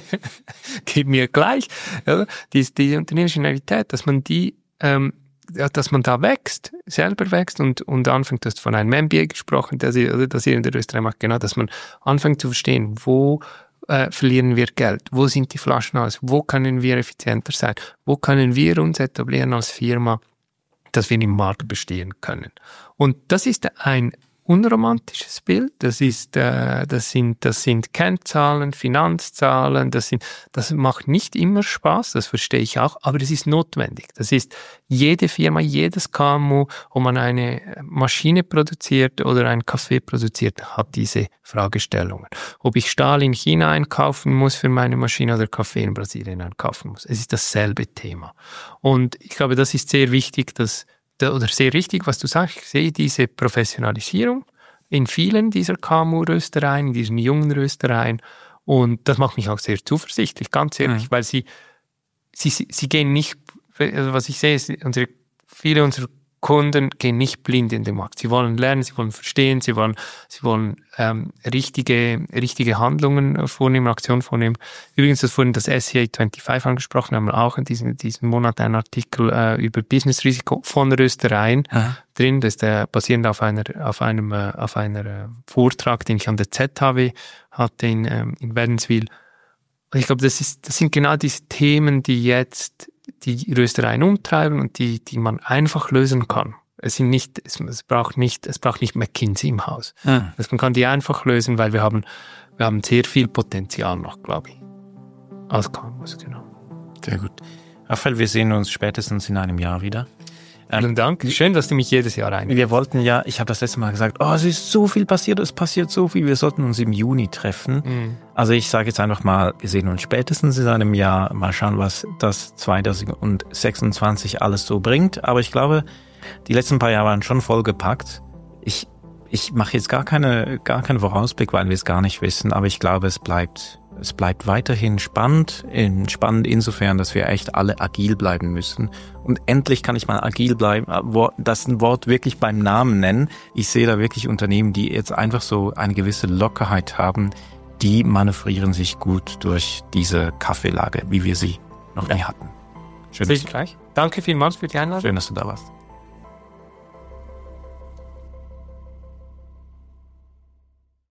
[SPEAKER 2] Geht mir gleich. Ja, die, die unternehmerische Naivität, dass man die, ähm, dass man da wächst, selber wächst und, und anfängt, du hast von einem M B A gesprochen, das ihr, oder das ihr in der Rösterei macht, genau, dass man anfängt zu verstehen, wo äh, verlieren wir Geld, wo sind die Flaschen aus, wo können wir effizienter sein, wo können wir uns etablieren als Firma, dass wir im Markt bestehen können. Und das ist ein unromantisches Bild, das ist, äh, das sind, das sind Kennzahlen, Finanzzahlen, das sind, das macht nicht immer Spaß, das verstehe ich auch, aber das ist notwendig. Das ist jede Firma, jedes K M U, wo man eine Maschine produziert oder einen Kaffee produziert, hat diese Fragestellungen. Ob ich Stahl in China einkaufen muss für meine Maschine oder Kaffee in Brasilien einkaufen muss. Es ist dasselbe Thema. Und ich glaube, das ist sehr wichtig, dass oder sehr richtig, was du sagst, ich sehe diese Professionalisierung in vielen dieser K M U-Röstereien, in diesen jungen Röstereien und das macht mich auch sehr zuversichtlich, ganz ehrlich, mhm. weil sie, sie, sie gehen nicht, also was ich sehe, ist, unsere, viele unserer Kunden gehen nicht blind in den Markt. Sie wollen lernen, sie wollen verstehen, sie wollen, sie wollen ähm, richtige, richtige Handlungen vornehmen, Aktionen vornehmen. Übrigens, das vorhin das S C A fünfundzwanzig angesprochen, wir haben auch in diesem, diesem Monat einen Artikel äh, über Business-Risiko von Röstereien Aha. drin. Das ist äh, basierend auf einer, auf einem, äh, auf einer äh, Vortrag, den ich an der Z H W hatte in, ähm, in Wädenswil. Und ich glaube, das ist, das sind genau diese Themen, die jetzt die Röstereien umtreiben und die, die man einfach lösen kann. Es sind nicht, es, es braucht nicht, es braucht nicht McKinsey im Haus. Ah. Also man kann die einfach lösen, weil wir haben, wir haben sehr viel Potenzial noch, glaube ich. Als K M Us, genau.
[SPEAKER 1] Sehr gut. Raphael, wir sehen uns spätestens in einem Jahr wieder.
[SPEAKER 2] Vielen Dank. Schön, dass du mich jedes Jahr einlädst.
[SPEAKER 1] Wir wollten ja, ich habe das letzte Mal gesagt, oh, es ist so viel passiert, es passiert so viel, wir sollten uns im Juni treffen. Mhm. Also ich sage jetzt einfach mal, wir sehen uns spätestens in einem Jahr, mal schauen, was das zwanzig sechsundzwanzig alles so bringt. Aber ich glaube, die letzten paar Jahre waren schon vollgepackt. Ich, ich mache jetzt gar keine, gar keinen Vorausblick, weil wir es gar nicht wissen, aber ich glaube, es bleibt... Es bleibt weiterhin spannend, spannend insofern, dass wir echt alle agil bleiben müssen. Und endlich kann ich mal agil bleiben, das ein Wort wirklich beim Namen nennen. Ich sehe da wirklich Unternehmen, die jetzt einfach so eine gewisse Lockerheit haben, die manövrieren sich gut durch diese Kaffeelage, wie wir sie noch nie hatten.
[SPEAKER 2] Schön, dass du gleich. Danke vielmals für die Einladung.
[SPEAKER 1] Schön, dass du da warst.